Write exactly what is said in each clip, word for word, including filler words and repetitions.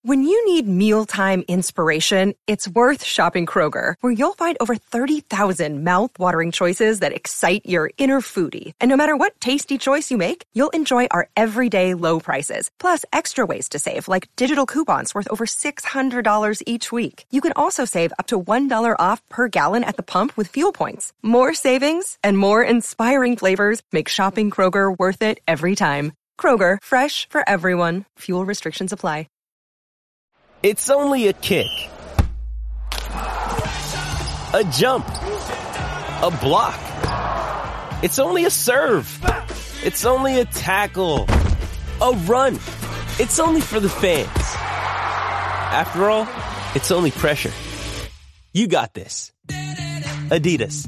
When you need mealtime inspiration, it's worth shopping Kroger, where you'll find over thirty thousand mouth-watering choices that excite your inner foodie. And no matter what tasty choice you make, you'll enjoy our everyday low prices, plus extra ways to save, like digital coupons worth over six hundred dollars each week. You can also save up to one dollar off per gallon at the pump with fuel points. More savings and more inspiring flavors make shopping Kroger worth it every time. Kroger, fresh for everyone. Fuel restrictions apply. It's only a kick, a jump, a block. It's only a serve. It's only a tackle, a run. It's only for the fans. After all, it's only pressure. You got this. Adidas.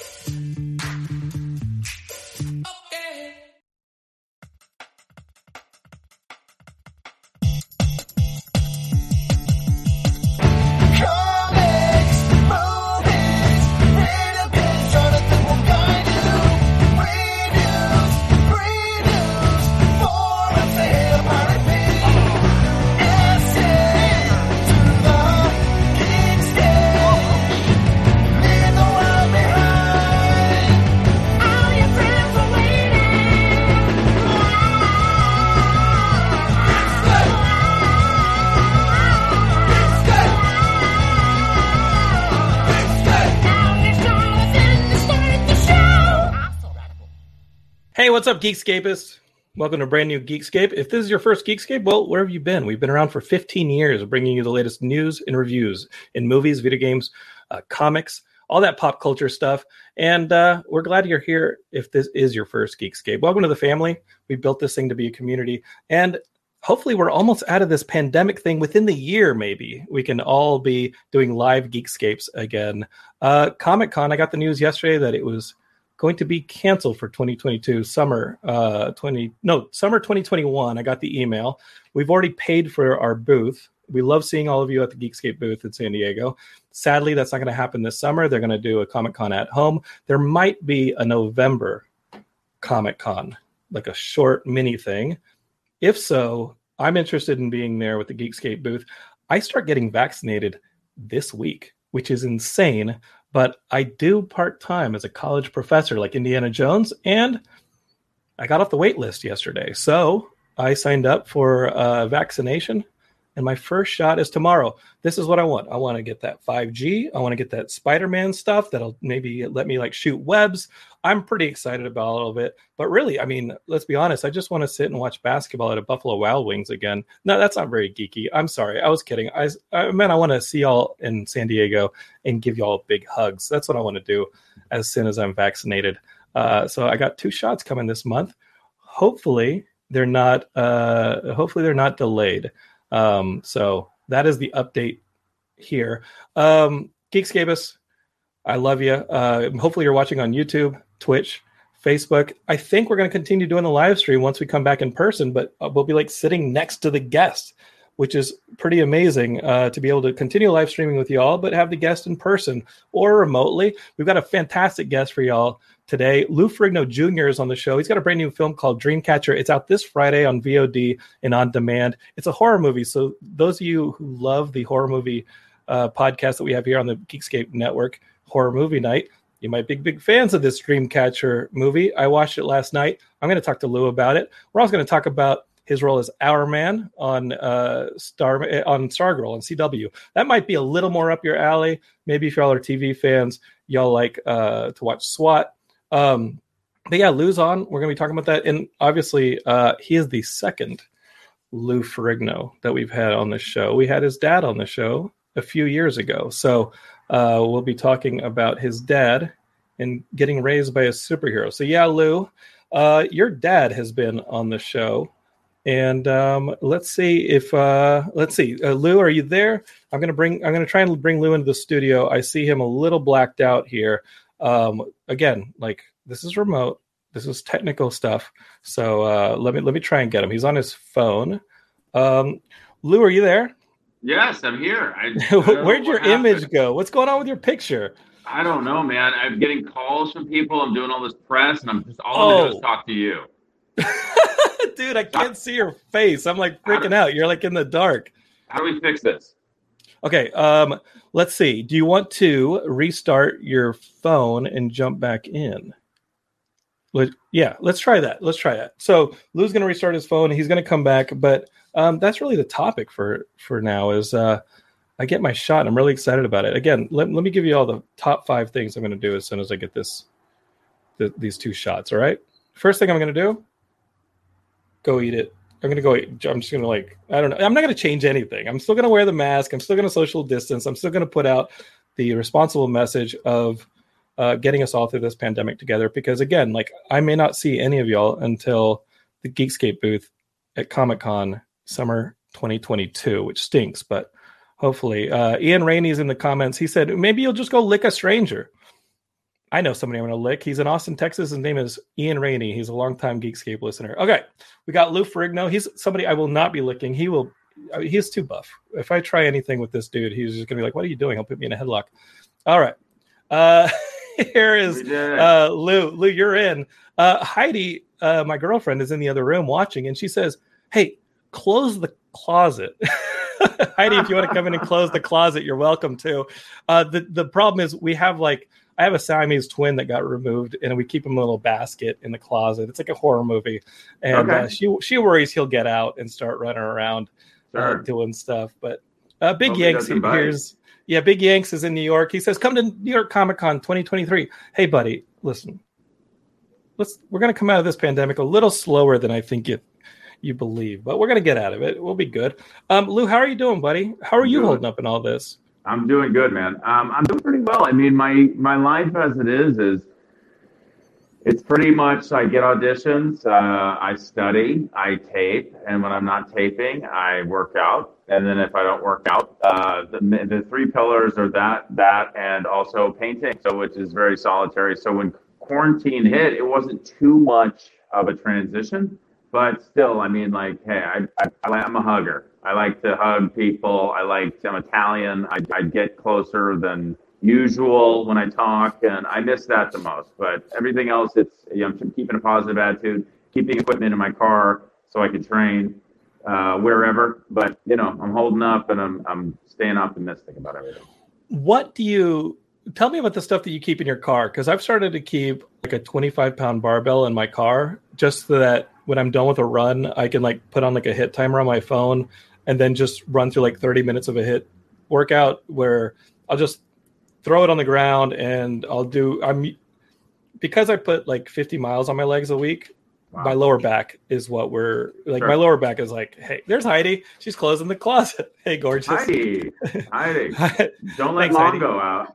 Hey, what's up, Geekscapists? Welcome to a brand new Geekscape. If this is your first Geekscape, well, where have you been? We've been around for fifteen years, bringing you the latest news and reviews in movies, video games, uh, comics, all that pop culture stuff. And uh, we're glad you're here if this is your first Geekscape. Welcome to the family. We built this thing to be a community. And hopefully we're almost out of this pandemic thing. Within the year, maybe, we can all be doing live Geekscapes again. Uh, Comic-Con, I got the news yesterday that it was going to be canceled for twenty twenty-two summer uh twenty no summer twenty twenty-one. I got the email. We've already paid for our booth. We love seeing all of you at the Geekscape booth in San Diego. Sadly, that's not going to happen this summer. They're going to do a Comic-Con at home. There might be a November Comic-Con, like a short mini thing. If so, I'm interested in being there with the Geekscape booth. I start getting vaccinated this week, which is insane. But I do part-time as a college professor like Indiana Jones, and I got off the wait list yesterday. So I signed up for uh, vaccination, and my first shot is tomorrow. This is what I want. I want to get that five G. I want to get that Spider-Man stuff that'll maybe let me like shoot webs. I'm pretty excited about all of it. But really, I mean, let's be honest. I just want to sit and watch basketball at a Buffalo Wild Wings again. No, that's not very geeky. I'm sorry. I was kidding. I, I meant I want to see y'all in San Diego and give y'all big hugs. That's what I want to do as soon as I'm vaccinated. Uh, so I got two shots coming this month. Hopefully they're not. Uh, hopefully they're not delayed. Um, so that is the update here. Um, Geekscapists, I love you. Uh, hopefully you're watching on YouTube, Twitch, Facebook. I think we're going to continue doing the live stream once we come back in person, but we'll be like sitting next to the guest, which is pretty amazing uh, to be able to continue live streaming with y'all, but have the guest in person or remotely. We've got a fantastic guest for y'all today. Lou Ferrigno Junior is on the show. He's got a brand new film called Dreamcatcher. It's out this Friday on V O D and on demand. It's a horror movie. So those of you who love the horror movie uh, podcast that we have here on the Geekscape Network, Horror Movie Night, you might be big fans of this Dreamcatcher movie. I watched it last night. I'm going to talk to Lou about it. We're also going to talk about his role as Hourman on uh, Star on Stargirl on C W. That might be a little more up your alley. Maybe if y'all are T V fans, y'all like uh, to watch SWAT. Um, but yeah, Lou's on. We're going to be talking about that. And obviously, uh, he is the second Lou Ferrigno that we've had on the show. We had his dad on the show a few years ago. So uh, we'll be talking about his dad and getting raised by a superhero. So yeah, Lou, uh, your dad has been on the show. And um, let's see if uh, let's see, uh, Lou, are you there? I'm gonna bring. I'm gonna try and bring Lou into the studio. I see him a little blacked out here. Um, again, like this is remote. This is technical stuff. So uh, let me let me try and get him. He's on his phone. Um, Lou, are you there? Yes, I'm here. I, I Where'd your image go? What's going on with your picture? I don't know, man. I'm getting calls from people. I'm doing all this press, and I'm just all I'm Oh. doing is talk to you. Dude, I can't see your face. I'm like freaking out. You're like in the dark. How do we fix this? Okay, um, let's see. Do you want to restart your phone and jump back in? Let, yeah, let's try that. Let's try that. So Lou's going to restart his phone. He's going to come back, but um, that's really the topic for for now. Is uh, I get my shot. And I'm really excited about it. Again, let let me give you all the top five things I'm going to do as soon as I get this th- these two shots. All right. First thing I'm going to do, go eat it. I'm going to go eat. I'm just going to like, I don't know. I'm not going to change anything. I'm still going to wear the mask. I'm still going to social distance. I'm still going to put out the responsible message of uh, getting us all through this pandemic together. Because again, like I may not see any of y'all until the Geekscape booth at Comic-Con summer twenty twenty-two, which stinks, but hopefully. Uh, Ian Rainey's in the comments. He said, maybe you'll just go lick a stranger. I know somebody I'm going to lick. He's in Austin, Texas. His name is Ian Rainey. He's a longtime Geekscape listener. Okay, we got Lou Ferrigno. He's somebody I will not be licking. He will. I mean, he's too buff. If I try anything with this dude, he's just going to be like, what are you doing? He'll put me in a headlock. All right. Uh, here is uh, Lou. Lou, you're in. Uh, Heidi, uh, my girlfriend, is in the other room watching, and she says, hey, close the closet. Heidi, if you want to come in and close the closet, you're welcome to. Uh, the, the problem is we have like, I have a Siamese twin that got removed, and we keep him in a little basket in the closet. It's like a horror movie, and okay. uh, she she worries he'll get out and start running around Sure. uh, doing stuff. But uh, Big Hopefully Yanks here's yeah, Big Yanks is in New York. He says, "Come to New York Comic Con twenty twenty-three." Hey, buddy, listen, let's we're gonna come out of this pandemic a little slower than I think you you believe, but we're gonna get out of it. We'll be good. Um, Lou, how are you doing, buddy? How are you Good. holding up in all this? I'm doing good, man. Um, I'm doing pretty well. I mean, my my life as it is is it's pretty much I get auditions, uh, I study, I tape, and when I'm not taping, I work out. And then if I don't work out, uh, the the three pillars are that that and also painting, so which is very solitary. So when quarantine hit, it wasn't too much of a transition, but still, I mean, like, hey, I, I I'm a hugger. I like to hug people. I like, I'm Italian. I, I get closer than usual when I talk, and I miss that the most. But everything else, it's, you know, I'm keeping a positive attitude, keeping equipment in my car so I can train uh, wherever. But, you know, I'm holding up, and I'm I'm staying optimistic about everything. What do you, tell me about the stuff that you keep in your car, because I've started to keep like a twenty-five pound barbell in my car just so that when I'm done with a run, I can like put on like a hit timer on my phone and then just run through like thirty minutes of a hit workout where I'll just throw it on the ground and I'll do, I'm, because I put like fifty miles on my legs a week, wow. My lower back is what we're like, sure. My lower back is like, hey, there's Heidi. She's closing the closet. Hey, gorgeous. Heidi, Heidi. Don't let Thanks, Lon Heidi. go out.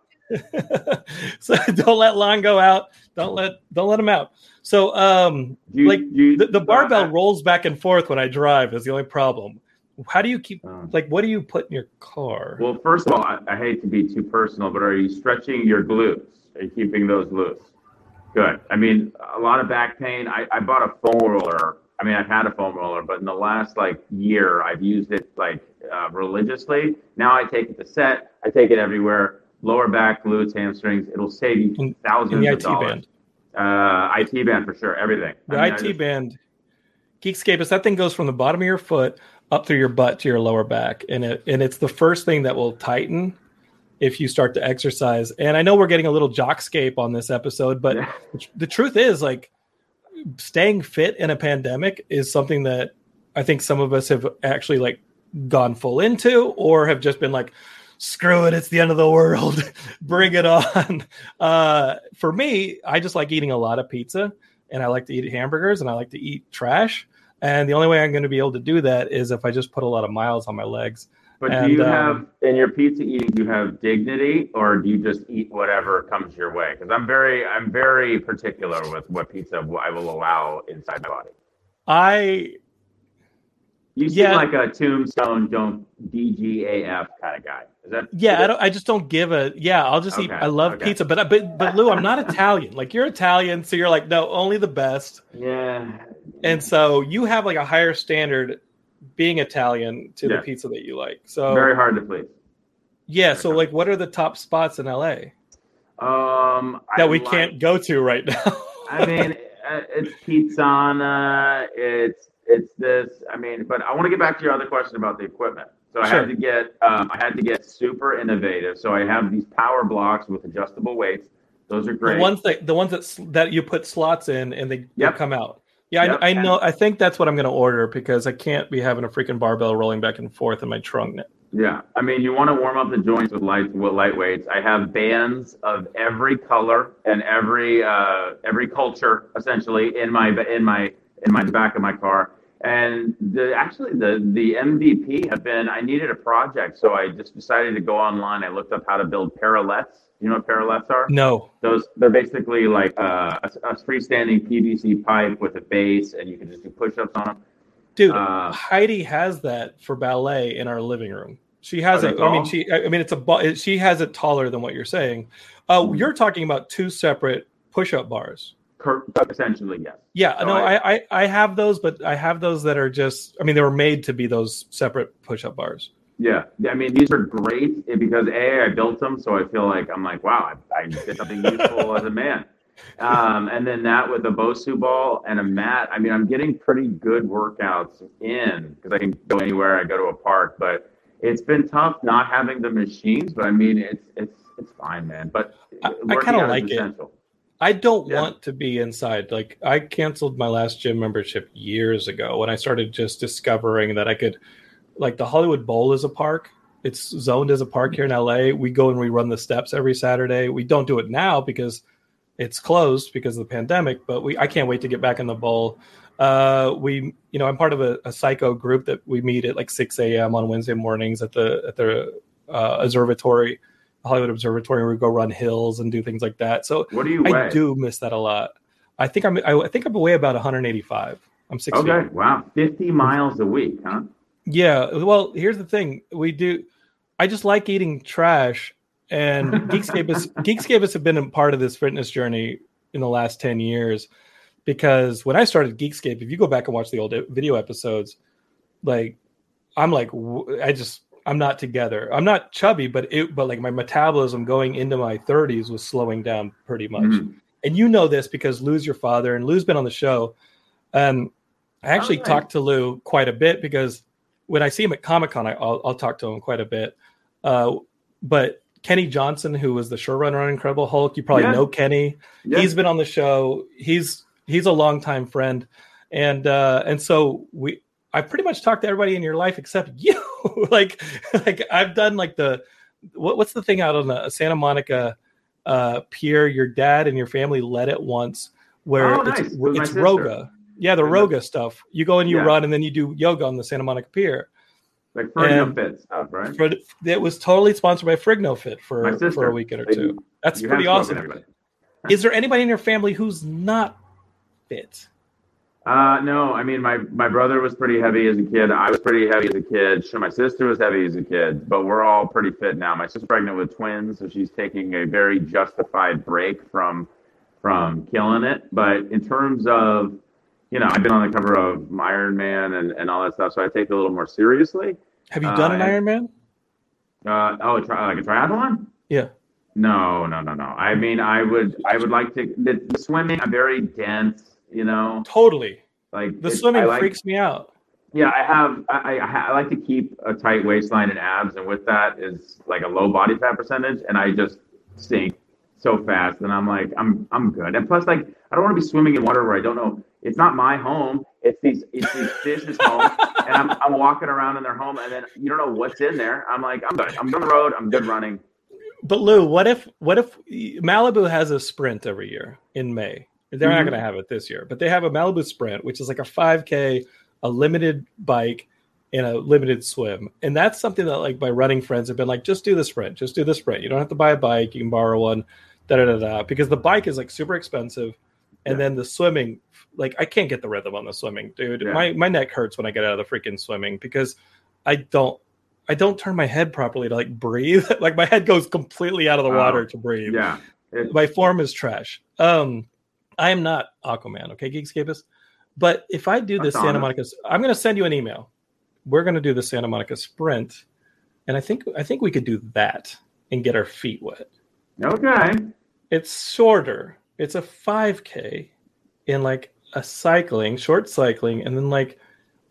So don't let Lon go out. Don't let, don't let him out. So um, you, like you, the, the barbell uh, rolls back and forth when I drive is the only problem. How do you keep, uh, like, what do you put in your car? Well, first of all, I, I hate to be too personal, but are you stretching your glutes? Are you keeping those loose? Good. I mean, a lot of back pain. I, I bought a foam roller. I mean, I've had a foam roller, but in the last, like, year, I've used it, like, uh, religiously. Now I take it to set. I take it everywhere. Lower back, glutes, hamstrings. It'll save you in, thousands in the of I T dollars. Band. Uh, I T band for sure. Everything. The I, mean, I T I just, band, Geekscape, that thing goes from the bottom of your foot up through your butt to your lower back, and it and it's the first thing that will tighten if you start to exercise. And I know we're getting a little jockscape on this episode, but yeah. the truth is, like, staying fit in a pandemic is something that I think some of us have actually like gone full into, or have just been like, screw it, it's the end of the world, bring it on. Uh, for me, I just like eating a lot of pizza, and I like to eat hamburgers, and I like to eat trash. And the only way I'm going to be able to do that is if I just put a lot of miles on my legs. But and, do you um, have, in your pizza eating, do you have dignity, or do you just eat whatever comes your way? Because I'm very, I'm very particular with what pizza I will allow inside my body. I, You seem yeah, like a tombstone, don't D G A F kind of guy. Is that? yeah, is I don't. I just don't give a. Yeah, I'll just okay, eat. I love okay. pizza, but but but Lou, I'm not Italian. Like, you're Italian, so you're like, no, only the best. Yeah. And so you have like a higher standard being Italian to yeah. the pizza that you like. So very hard to please. Yeah. Very So like, what are the top spots in L A Um, that I we like, can't go to right now? I mean, it's Pizzana. It's it's this. I mean, but I want to get back to your other question about the equipment. So I Sure. had to get um, I had to get super innovative. So I have these power blocks with adjustable weights. Those are great. The ones that the ones that s- that you put slots in and they, Yep. they come out. Yeah, Yep. I, I know. I think that's what I'm going to order because I can't be having a freaking barbell rolling back and forth in my trunk. Yeah, I mean, you want to warm up the joints with light with light weights. I have bands of every color and every uh, every culture essentially in my in my in my back of my car. And the actually the the M V P have been. I needed a project, so I just decided to go online. I looked up how to build parallettes. You know what parallettes are? No. Those they're basically like uh, a, a freestanding P V C pipe with a base, and you can just do push-ups on them. Dude, Uh, Heidi has that for ballet in our living room. She has Are it. they I mean, tall? she. I mean, it's a. bu- She has it taller than what you're saying. Uh, Mhm. You're talking about two separate push-up bars. cur- essentially, yes. Yeah, So no, I- I, I, I have those, but I have those that are just. I mean, they were made to be those separate push-up bars. Yeah, I mean, these are great because A, I built them, so I feel like I'm like, wow, I, I did something useful as a man. Um, and then that with a Bosu ball and a mat, I mean, I'm getting pretty good workouts in because I can go anywhere. I go to a park, but it's been tough not having the machines. But I mean, it's it's it's fine, man. But I- I working kinda out like is it. essential. I don't Yeah. want to be inside. Like I canceled my last gym membership years ago when I started just discovering that I could, like the Hollywood Bowl is a park. It's zoned as a park here in L A. We go and we run the steps every Saturday. We don't do it now because it's closed because of the pandemic, but we I can't wait to get back in the bowl. Uh, we, you know, I'm part of a, a psycho group that we meet at like six a.m. on Wednesday mornings at the at the uh, observatory, Hollywood Observatory, where we go run hills and do things like that. So What do you I weigh? do miss that a lot. I think I'm I, I think I'm away about one hundred eighty-five. I'm six feet. Okay, wow, fifty miles a week, huh? Yeah. Well, here's the thing. We do. I just like eating trash, and Geekscapists Geekscapists have been a part of this fitness journey in the last ten years. Because when I started Geekscape, if you go back and watch the old video episodes, like I'm like w- I just I'm not together. I'm not chubby, but it but like my metabolism going into my thirties was slowing down pretty much. Mhm. And you know this because Lou's your father, and Lou's been on the show. Um, I actually Oh, nice. talked to Lou quite a bit because when I see him at Comic-Con, I, I'll, I'll talk to him quite a bit. Uh, but Kenny Johnson, who was the showrunner on Incredible Hulk, you probably Yeah. know Kenny. Yeah. He's been on the show. He's he's a longtime friend, and uh, and so we. I pretty much talked to everybody in your life except you. like like I've done like the what, what's the thing out on the Santa Monica uh, pier? Your dad and your family led it once, where Oh, it's nice. With my it's sister. Roga. Yeah, the With my- Roga stuff. You go and you Yeah. run, and then you do yoga on the Santa Monica Pier. Like Ferno And- Fit stuff, right? For, it was totally sponsored by FrignoFit My for, sister. for a weekend or They- two. That's You pretty have spoken, awesome. everybody. Is there anybody in your family who's not fit? Uh, no, I mean, my, my brother was pretty heavy as a kid. I was pretty heavy as a kid. Sure, my sister was heavy as a kid, but we're all pretty fit now. My sister's pregnant with twins, so she's taking a very justified break from from killing it. But in terms of, you know, I've been on the cover of Iron Man and, and all that stuff, so I take it a little more seriously. Have you done Uh, an and- Ironman? Uh, oh, tri- like a triathlon? Yeah. No, no, no, no. I mean, I would, I would like to. The, the swimming, I'm very dense. You know, Totally. like The it's- swimming I like, freaks me out. Yeah, I have. I, I, I like to keep a tight waistline and abs, and with that is like a low body fat percentage, and I just sink so fast, and I'm like, I'm I'm good. And plus, like, I don't want to be swimming in water where I don't know. It's not my home. It's these it's these fish's home, and I'm I'm walking around in their home, and then you don't know what's in there. I'm like, I'm good. I'm on the road. I'm good running. But Lou, what if what if Malibu has a sprint every year in May? They're not Mhm. going to have it this year, but they have a Malibu sprint, which is like a five K, a limited bike, and a limited swim. And that's something that like my running friends have been like, just do the sprint, just do the sprint. You don't have to buy a bike, you can borrow one, da da da da. Because the bike is like super expensive, and Yeah. then the swimming, like I can't get the rhythm on the swimming, dude. Yeah. My my neck hurts when I get out of the freaking swimming because I don't. I don't turn my head properly to like breathe. Like my head goes completely out of the Oh, water to breathe. Yeah. It- My form is trash. Um, I am not Aquaman, okay, Geekscapist. But if I do this That's Santa honest. Monica, I'm going to send you an email. We're going to do the Santa Monica Sprint, and I think I think we could do that and get our feet wet. okay. It's shorter. It's a five K in like a cycling, short cycling, and then like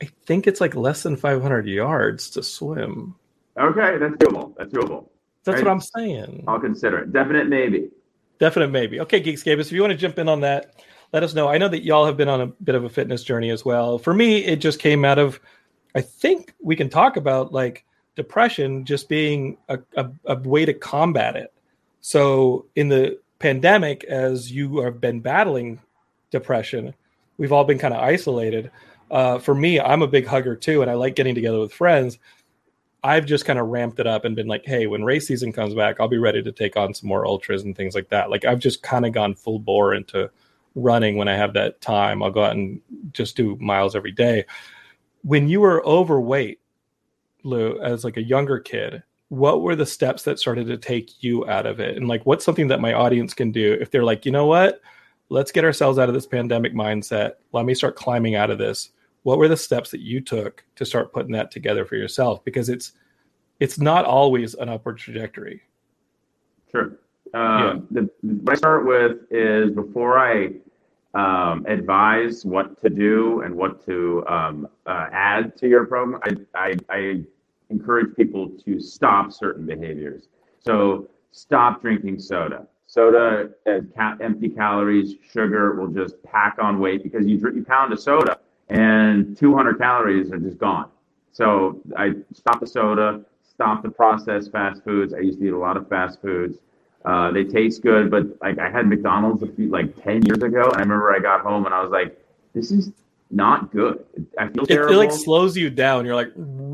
I think it's like less than five hundred yards to swim. Okay, that's doable. That's doable. That's right? what I'm saying. I'll consider it. Definite maybe. Definite maybe. Okay, Geekscapists, if you want to jump in on that, let us know. I know that y'all have been on a bit of a fitness journey as well. For me, it just came out of, I think we can talk about like depression just being a, a, a way to combat it. So in the pandemic, as you have been battling depression, we've all been kind of isolated. Uh, for me, I'm a big hugger too, and I like getting together with friends. I've just kind of ramped it up and been like, hey, when race season comes back, I'll be ready to take on some more ultras and things like that. Like I've just kind of gone full bore into running when I have that time. I'll go out and just do miles every day. When you were overweight, Lou, as like a younger kid, what were the steps that started to take you out of it? And like, what's something that my audience can do if they're like, you know what, let's get ourselves out of this pandemic mindset. Let me start climbing out of this. What were the steps that you took to start putting that together for yourself? Because it's, it's not always an upward trajectory. Sure. Um, yeah. the, what I start with is before I um, advise what to do and what to um, uh, add to your program, I, I, I encourage people to stop certain behaviors. So stop drinking soda. Soda, uh, ca- empty calories, sugar will just pack on weight because you drink, you pound a soda and two hundred calories are just gone. So I stop the soda, stop the processed fast foods. I used to eat a lot of fast foods. Uh, they taste good, but like I had McDonald's a few, like ten years ago, and I remember I got home and I was like, "This is not good. I feel it, terrible." It like slows you down. You're like,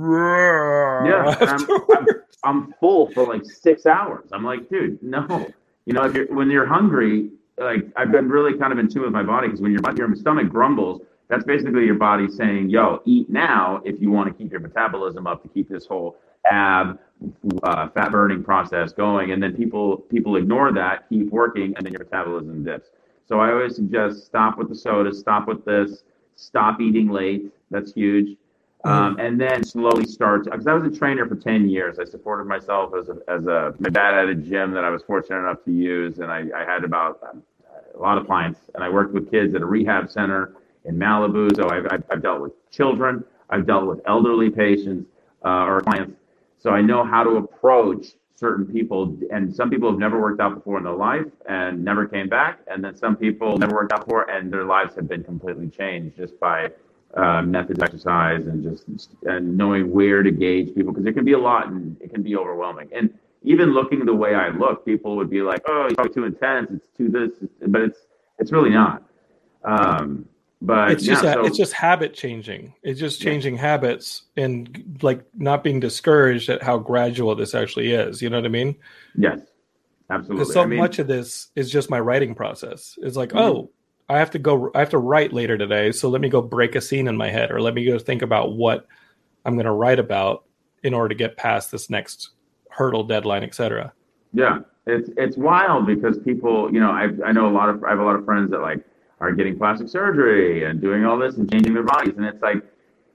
yeah, I'm, I'm, I'm full for like six hours. I'm like, dude, no. You know, if you're when you're hungry, like I've been really kind of in tune with my body because when your your stomach grumbles, that's basically your body saying, "Yo, eat now if you want to keep your metabolism up to keep this whole ab uh, fat burning process going." And then people people ignore that, keep working, and then your metabolism dips. So I always suggest stop with the soda, stop with this, stop eating late. That's huge. Mm. Um, and then slowly start, because I was a trainer for ten years. I supported myself as a, as a, my dad had a gym that I was fortunate enough to use. And I, I had about um, a lot of clients, and I worked with kids at a rehab center in Malibu. So I've, I've, I've dealt with children. I've dealt with elderly patients uh, or clients. So I know how to approach certain people, and some people have never worked out before in their life and never came back. And then some people never worked out before and their lives have been completely changed just by uh, methods of exercise and just and knowing where to gauge people, because it can be a lot and it can be overwhelming. And even looking the way I look, people would be like, "Oh, you're probably too intense. It's too this," but it's it's really not. Um, But it's just yeah, a, so, it's just habit changing. It's just changing yeah. habits and like not being discouraged at how gradual this actually is. You know what I mean? Yes, absolutely. Because so I mean, much of this is just my writing process. It's like, mm-hmm. oh, I have to go. I have to write later today, so let me go break a scene in my head, or let me go think about what I'm going to write about in order to get past this next hurdle, deadline, et cetera. Yeah, it's it's wild because people, you know, I I know a lot of I have a lot of friends that like are getting plastic surgery and doing all this and changing their bodies. And it's like,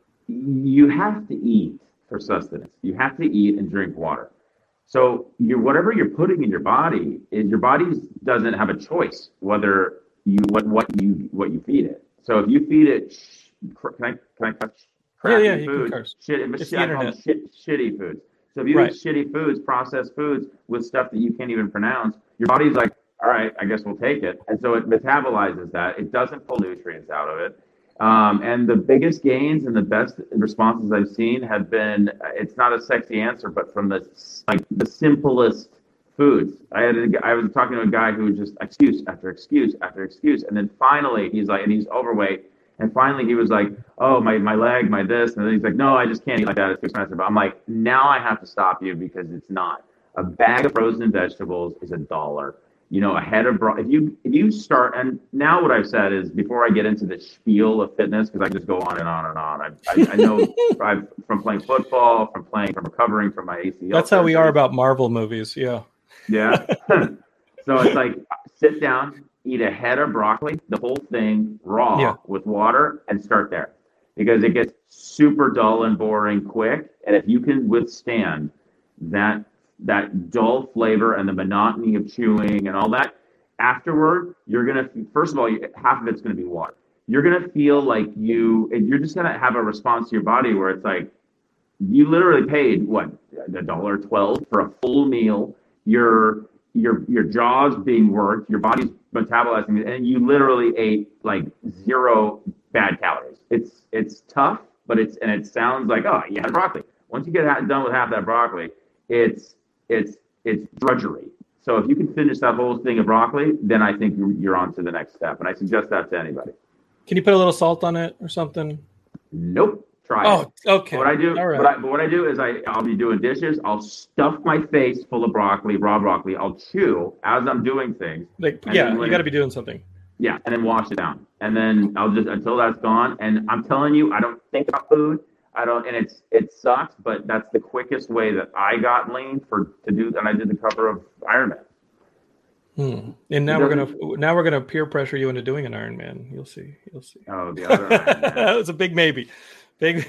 you have to eat for sustenance. You have to eat and drink water. So you whatever you're putting in your body, is your body doesn't have a choice whether you what what you what you feed it. So if you feed it, can I can I touch crappy yeah, yeah, food? Shit, it's shit, I call them shit, shitty foods. So if you right. eat shitty foods, processed foods with stuff that you can't even pronounce, your body's like, all right, I guess we'll take it. And so it metabolizes that. It doesn't pull nutrients out of it. Um, and the biggest gains and the best responses I've seen have been, it's not a sexy answer, but from the like the simplest foods. I had a, I was talking to a guy who was just excuse after excuse after excuse. And then finally he's like, and he's overweight. And finally he was like, oh, my, my leg, my this. And then he's like, no, I just can't eat like that. It's too expensive. I'm like, now I have to stop you because it's not. A bag of frozen vegetables is a dollar. You know, a head of broth. If you if you start, and now what I've said is before I get into the spiel of fitness, because I just go on and on and on. I I, I know I've, from playing football, from playing, from recovering from my A C L. That's how we are about Marvel movies. Yeah. Yeah. So it's like sit down, eat a head of broccoli, the whole thing raw yeah. with water, and start there, because it gets super dull and boring quick. And if you can withstand that. that dull flavor and the monotony of chewing and all that, afterward, you're going to, first of all, half of it's going to be water. you're gonna feel like you, you're just gonna have a response to your body where it's like you literally paid what a dollar twelve for a full meal. Your your your jaw's being worked, your body's metabolizing it, and you literally ate like zero bad calories. It's it's tough, but it's and it sounds like, oh, you had broccoli. Once you get done with half that broccoli, it's it's it's drudgery. So if you can finish that whole thing of broccoli, then I think you're, you're on to the next step. And I suggest that to anybody. Can you put a little salt on it or something? Nope. Try oh, it. okay. What I do, All right. what I, but what I do is I, I'll be doing dishes. I'll stuff my face full of broccoli, raw broccoli. I'll chew as I'm doing things. Like, yeah, you got to be doing something. Yeah, and then wash it down. And then I'll just, until that's gone. And I'm telling you, I don't think about food. I don't, and it's, it sucks, but that's the quickest way that I got lean for, to do, and I did the cover of Iron Man. Hmm. And now we're gonna now we're gonna peer pressure you into doing an Iron Man. You'll see. You'll see. Oh, the other Iron Man. That was a big maybe. Big.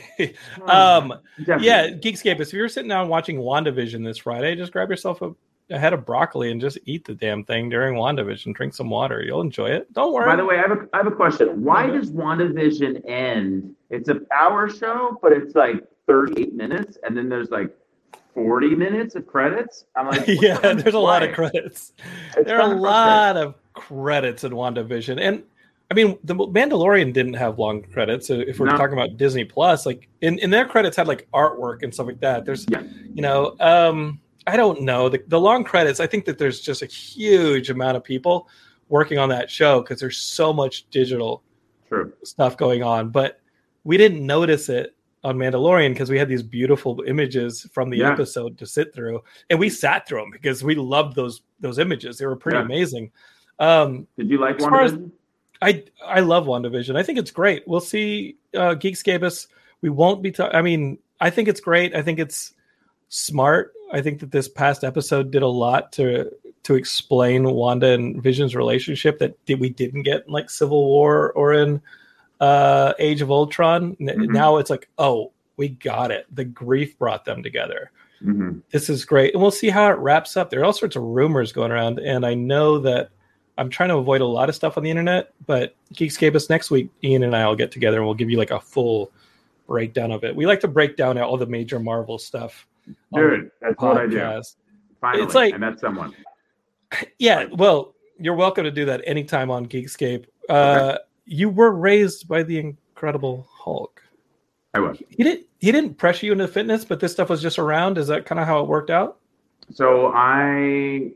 um. Definitely. Yeah, Geekscape. If you're sitting down watching WandaVision this Friday, just grab yourself a, a head of broccoli and just eat the damn thing during WandaVision. Drink some water. You'll enjoy it. Don't worry. By the way, I have a I have a question. Why does WandaVision end? It's an hour show, but it's like thirty-eight minutes, and then there's like forty minutes of credits. I'm like, yeah, there's a lot of credits. It's there are a lot of credits in WandaVision. And I mean, The Mandalorian didn't have long credits. So if we're No. talking about Disney Plus, like in, in their credits had like artwork and stuff like that. There's, Yeah. you know, um, I don't know. The, the long credits, I think that there's just a huge amount of people working on that show because there's so much digital True. stuff going on. But we didn't notice it on Mandalorian because we had these beautiful images from the Yeah. episode to sit through, and we sat through them because we loved those those images. They were pretty Yeah. amazing. Um, Did you like as far as- WandaVision? I I love WandaVision. I think it's great. We'll see uh, Geekscapists. We won't be. Ta- I mean, I think it's great. I think it's smart. I think that this past episode did a lot to to explain Wanda and Vision's relationship that did, we didn't get in like Civil War or in uh, Age of Ultron. N- Mhm. Now it's like, oh, we got it. The grief brought them together. Mm-hmm. This is great. And we'll see how it wraps up. There are all sorts of rumors going around. And I know that I'm trying to avoid a lot of stuff on the internet, but Geekscapists next week, Ian and I will get together and we'll give you like a full breakdown of it. We like to break down all the major Marvel stuff. on Dude, the that's what I do. podcast. Finally, It's like- I met someone. Yeah, well, you're welcome to do that anytime on Geekscape. Uh, You were raised by the Incredible Hulk. I was. He didn't. He didn't pressure you into fitness, but this stuff was just around. Is that kind of how it worked out? So I,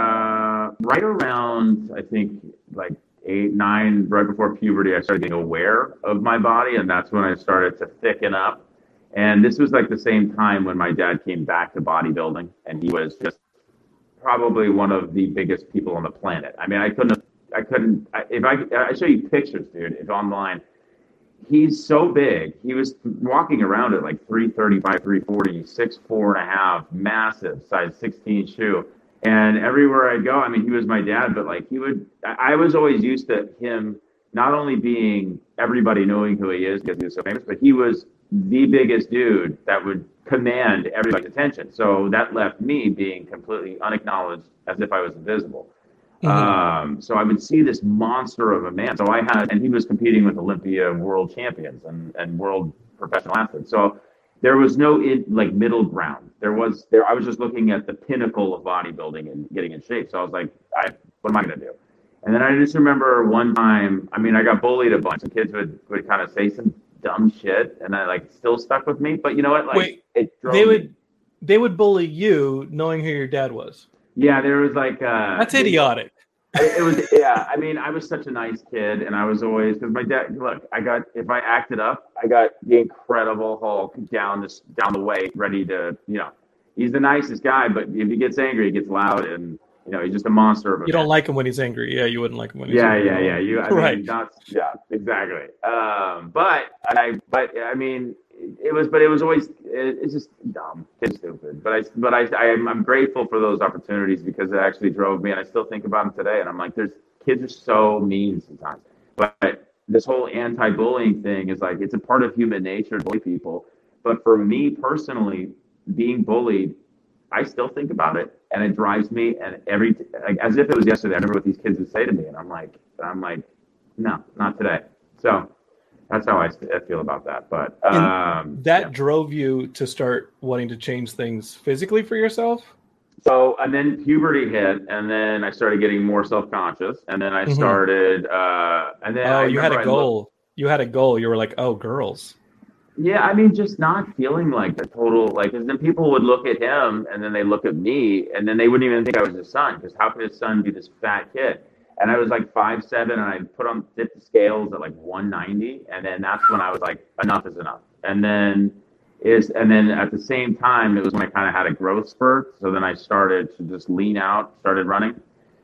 uh, right around, I think, like eight, nine, right before puberty, I started getting aware of my body, and that's when I started to thicken up. And this was like the same time when my dad came back to bodybuilding, and he was just probably one of the biggest people on the planet. I mean, I couldn't, I couldn't, I, if I, I show you pictures, dude, if online. He's so big. He was walking around at like three thirty-five, three forty, six, four and a half, massive, size sixteen shoe. And everywhere I'd go, I mean, he was my dad, but like he would, I I was always used to him not only being everybody knowing who he is because he was so famous, but he was the biggest dude that would command everybody's attention. So that left me being completely unacknowledged as if I was invisible. Um, so I would see this monster of a man. So I had, and he was competing with Olympia world champions and, and world professional athletes. So there was no in, like middle ground. There was there. I was just looking at the pinnacle of bodybuilding and getting in shape. So I was like, I, what am I going to do? And then I just remember one time, I mean, I got bullied a bunch. The kids would, would kind of say some dumb shit, and I like still stuck with me. But you know what? Like Wait, it drove They me. would. They would bully you, knowing who your dad was. Yeah, there was like uh, That's idiotic. It, it was, yeah. I mean, I was such a nice kid, and I was always because my dad. Look, I got if I acted up, I got the Incredible Hulk down this down the way, ready to, you know, he's the nicest guy, but if he gets angry, he gets loud, and you know, he's just a monster of a You man. don't like him when he's angry. Yeah, you wouldn't like him when he's Yeah, angry. yeah, yeah. You, I Right. mean, not, yeah, exactly. Um, but I, but I mean, it was, but it was always, it, it's just dumb, it's stupid. But I, but I, I am, I'm grateful for those opportunities because it actually drove me, and I still think about them today. And I'm like, there's kids are so mean sometimes. But this whole anti-bullying thing is like, it's a part of human nature to bully people. But for me personally, being bullied, I still think about it, and it drives me. And every like as if it was yesterday, I remember what these kids would say to me, and I'm like, I'm like, no, not today. So that's how I, I feel about that. But um, that yeah. drove you to start wanting to change things physically for yourself? So, and then puberty hit, and then I started getting more self-conscious, and then I Mhm. started, uh, and then Oh, I you had a remember I goal. looked- You had a goal. You were like, oh, girls. yeah, I mean, just not feeling like the total, like, because then people would look at him, and then they look at me, and then they wouldn't even think I was his son, because how could his son be this fat kid? And I was like five seven, and I put on dip the scales at like one ninety, and then that's when I was like, enough is enough. And then is and then at the same time, it was when I kind of had a growth spurt. So then I started to just lean out, started running,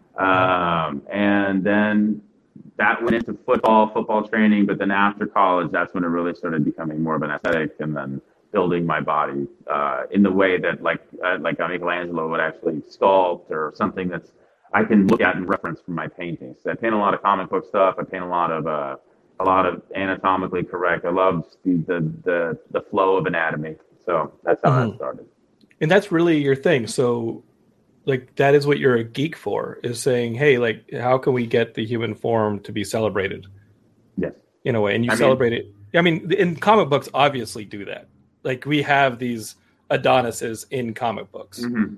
um, and then that went into football, football training. But then after college, that's when it really started becoming more of an aesthetic, and then building my body uh, in the way that like uh, like Michelangelo would actually sculpt, or something that's I can look at and reference from my paintings. I paint a lot of comic book stuff. I paint a lot of uh, a lot of anatomically correct. I love the the the, the flow of anatomy. So that's how Mhm. that started. And that's really your thing. So, like, that is what you're a geek for, is saying, hey, like, how can we get the human form to be celebrated Yes. in a way? And you I mean- celebrate it. I mean, in comic books, obviously do that. Like, we have these Adonises in comic books. Mhm.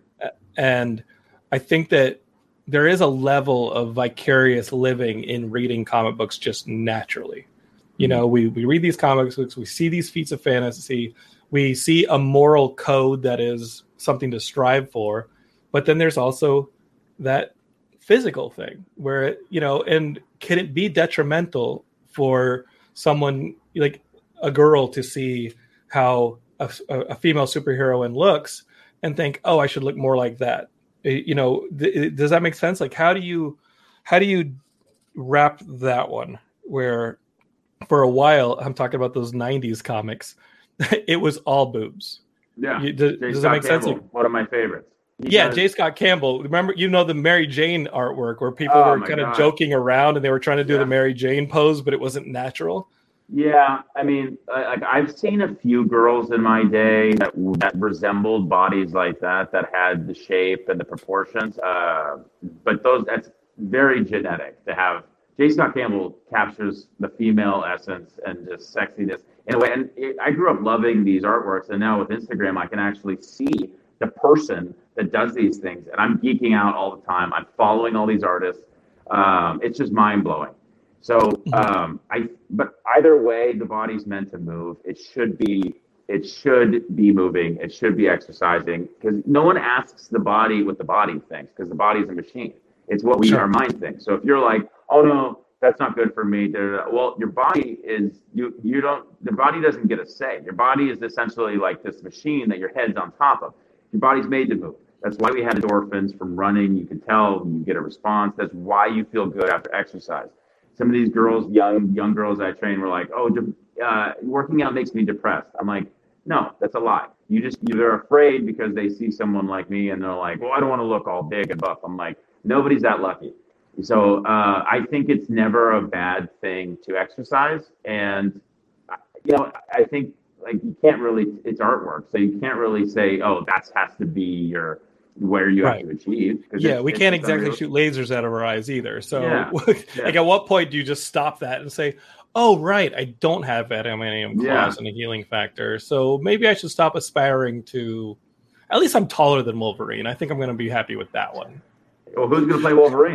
And I think that there is a level of vicarious living in reading comic books just naturally. You know, we, we read these comic books, we see these feats of fantasy, we see a moral code that is something to strive for, but then there's also that physical thing where, you know, and can it be detrimental for someone like a girl to see how a, a female superheroine looks and think, oh, I should look more like that? You know, th- does that make sense? Like, how do you, how do you wrap that one where for a while, I'm talking about those nineties comics, it was all boobs. Yeah. You, does, J. does that Scott make sense? Campbell, one of my favorites. He Yeah, does- J. Scott Campbell. Remember, you know, the Mary Jane artwork where people Oh, were my kind of God. joking around and they were trying to do Yeah. the Mary Jane pose, but it wasn't natural. Yeah, I mean, I- like I've seen a few girls in my day that that resembled bodies like that, that had the shape and the proportions. Uh, but those that's very genetic to have. J. Scott Campbell captures the female essence and just sexiness in a way. And it, I grew up loving these artworks, and now with Instagram, I can actually see the person that does these things, and I'm geeking out all the time. I'm following all these artists. Um, it's just mind blowing. So, um, I, but either way, the body's meant to move. It should be, it should be moving. It should be exercising, because no one asks the body what the body thinks, because the body's a machine. It's what we, Sure. our mind thinks. So if you're like, oh no, that's not good for me, da, da, da. Well, your body is, you, you don't, the body doesn't get a say. Your body is essentially like this machine that your head's on top of. Your body's made to move. That's why we had endorphins from running. You can tell you get a response. That's why you feel good after exercise. Some of these girls, young young girls I train, were like, "Oh, de- uh, working out makes me depressed." I'm like, "No, that's a lie. You just they're afraid because they see someone like me, and they're like, well, I don't want to look all big and buff." I'm like, nobody's that lucky. So uh, I think it's never a bad thing to exercise, and you know, I think like you can't really. It's artwork, so you can't really say, "Oh, that has to be your." Where you Right. have to achieve. 'Cause Yeah, it's- we it's can't just exactly unreal- shoot lasers out of our eyes either. So, Yeah, like, yeah. at what point do you just stop that and say, "Oh, right, I don't have adamantium claws Yeah. and a healing factor, so maybe I should stop aspiring to." At least I'm taller than Wolverine. I think I'm going to be happy with that one. Well, who's going to play Wolverine?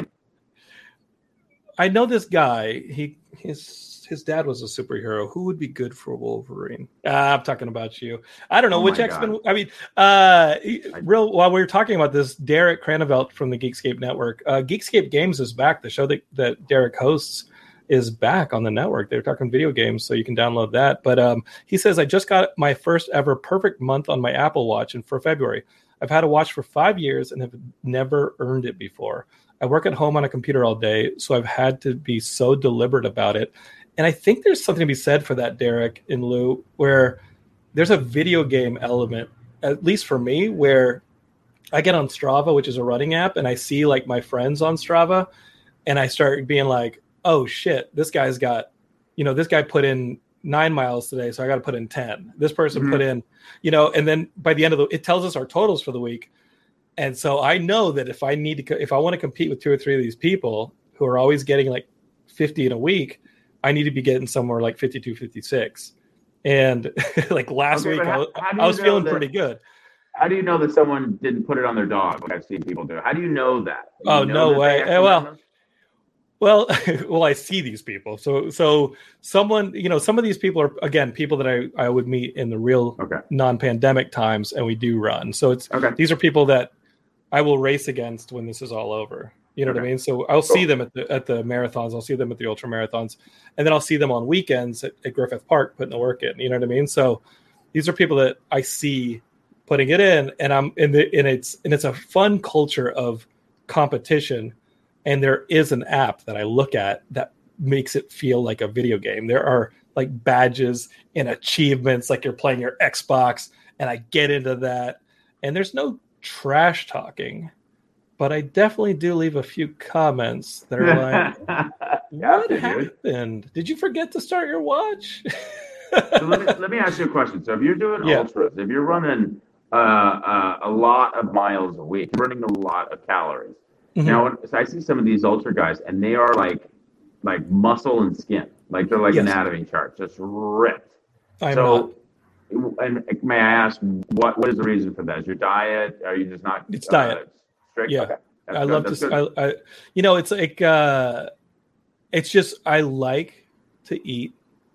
I know this guy. He his his dad was a superhero. Who would be good for Wolverine? Ah, I'm talking about you. I don't know Oh which my X Men. God. I mean, uh, real. While we were talking about this, Derek Cranevelt from the Geekscape Network, uh, Geekscape Games is back. The show that that Derek hosts is back on the network. They're talking video games, so you can download that. But um, he says, I just got my first ever perfect month on my Apple Watch, and for February, I've had a watch for five years and have never earned it before. I work at home on a computer all day, so I've had to be so deliberate about it. And I think there's something to be said for that, Derek and Lou, where there's a video game element, at least for me, where I get on Strava, which is a running app, and I see like my friends on Strava, and I start being like, oh shit, this guy's got, you know, this guy put in nine miles today, so I got to put in ten. This person Mhm. put in, you know, and then by the end of the, it tells us our totals for the week. And so I know that if I need to, co- if I want to compete with two or three of these people who are always getting like fifty in a week, I need to be getting somewhere like fifty-two, fifty-six. And like last Okay, week, but I how- was, how do I you was know feeling that- pretty good. How do you know that someone didn't put it on their dog? Like I've seen people do. How do you know that? Do you Oh, know no that they way. accidentally- Well, Well, well, I see these people. So, so someone, you know, some of these people are, again, people that I, I would meet in the real Okay. non-pandemic times, and we do run. So it's, Okay. these are people that I will race against when this is all over. You know what I Okay. mean? So I'll see Cool. them at the, at the marathons. I'll see them at the ultra marathons, and then I'll see them on weekends at, at Griffith Park, putting the work in, you know what I mean? So these are people that I see putting it in, and I'm in the, and it's, and it's a fun culture of competition. And there is an app that I look at that makes it feel like a video game. There are like badges and achievements, like you're playing your Xbox, and I get into that. And there's no trash talking, but I definitely do leave a few comments that are like, "What Dude. happened? Did you forget to start your watch?" So let me let me ask you a question. So if you're doing Yeah. ultras, if you're running uh, uh, a lot of miles a week, burning a lot of calories. Mhm. Now, when, so I see some of these ultra guys, and they are like like muscle and skin, like they're like Yes. anatomy charts, just ripped. I'm so, not. and may I ask, what what is the reason for that? Is your diet? Are you just not? It's uh, diet. Strict? Yeah. Okay. That's I good. love That's to. good. I, I, you know, it's like uh, it's just I like to eat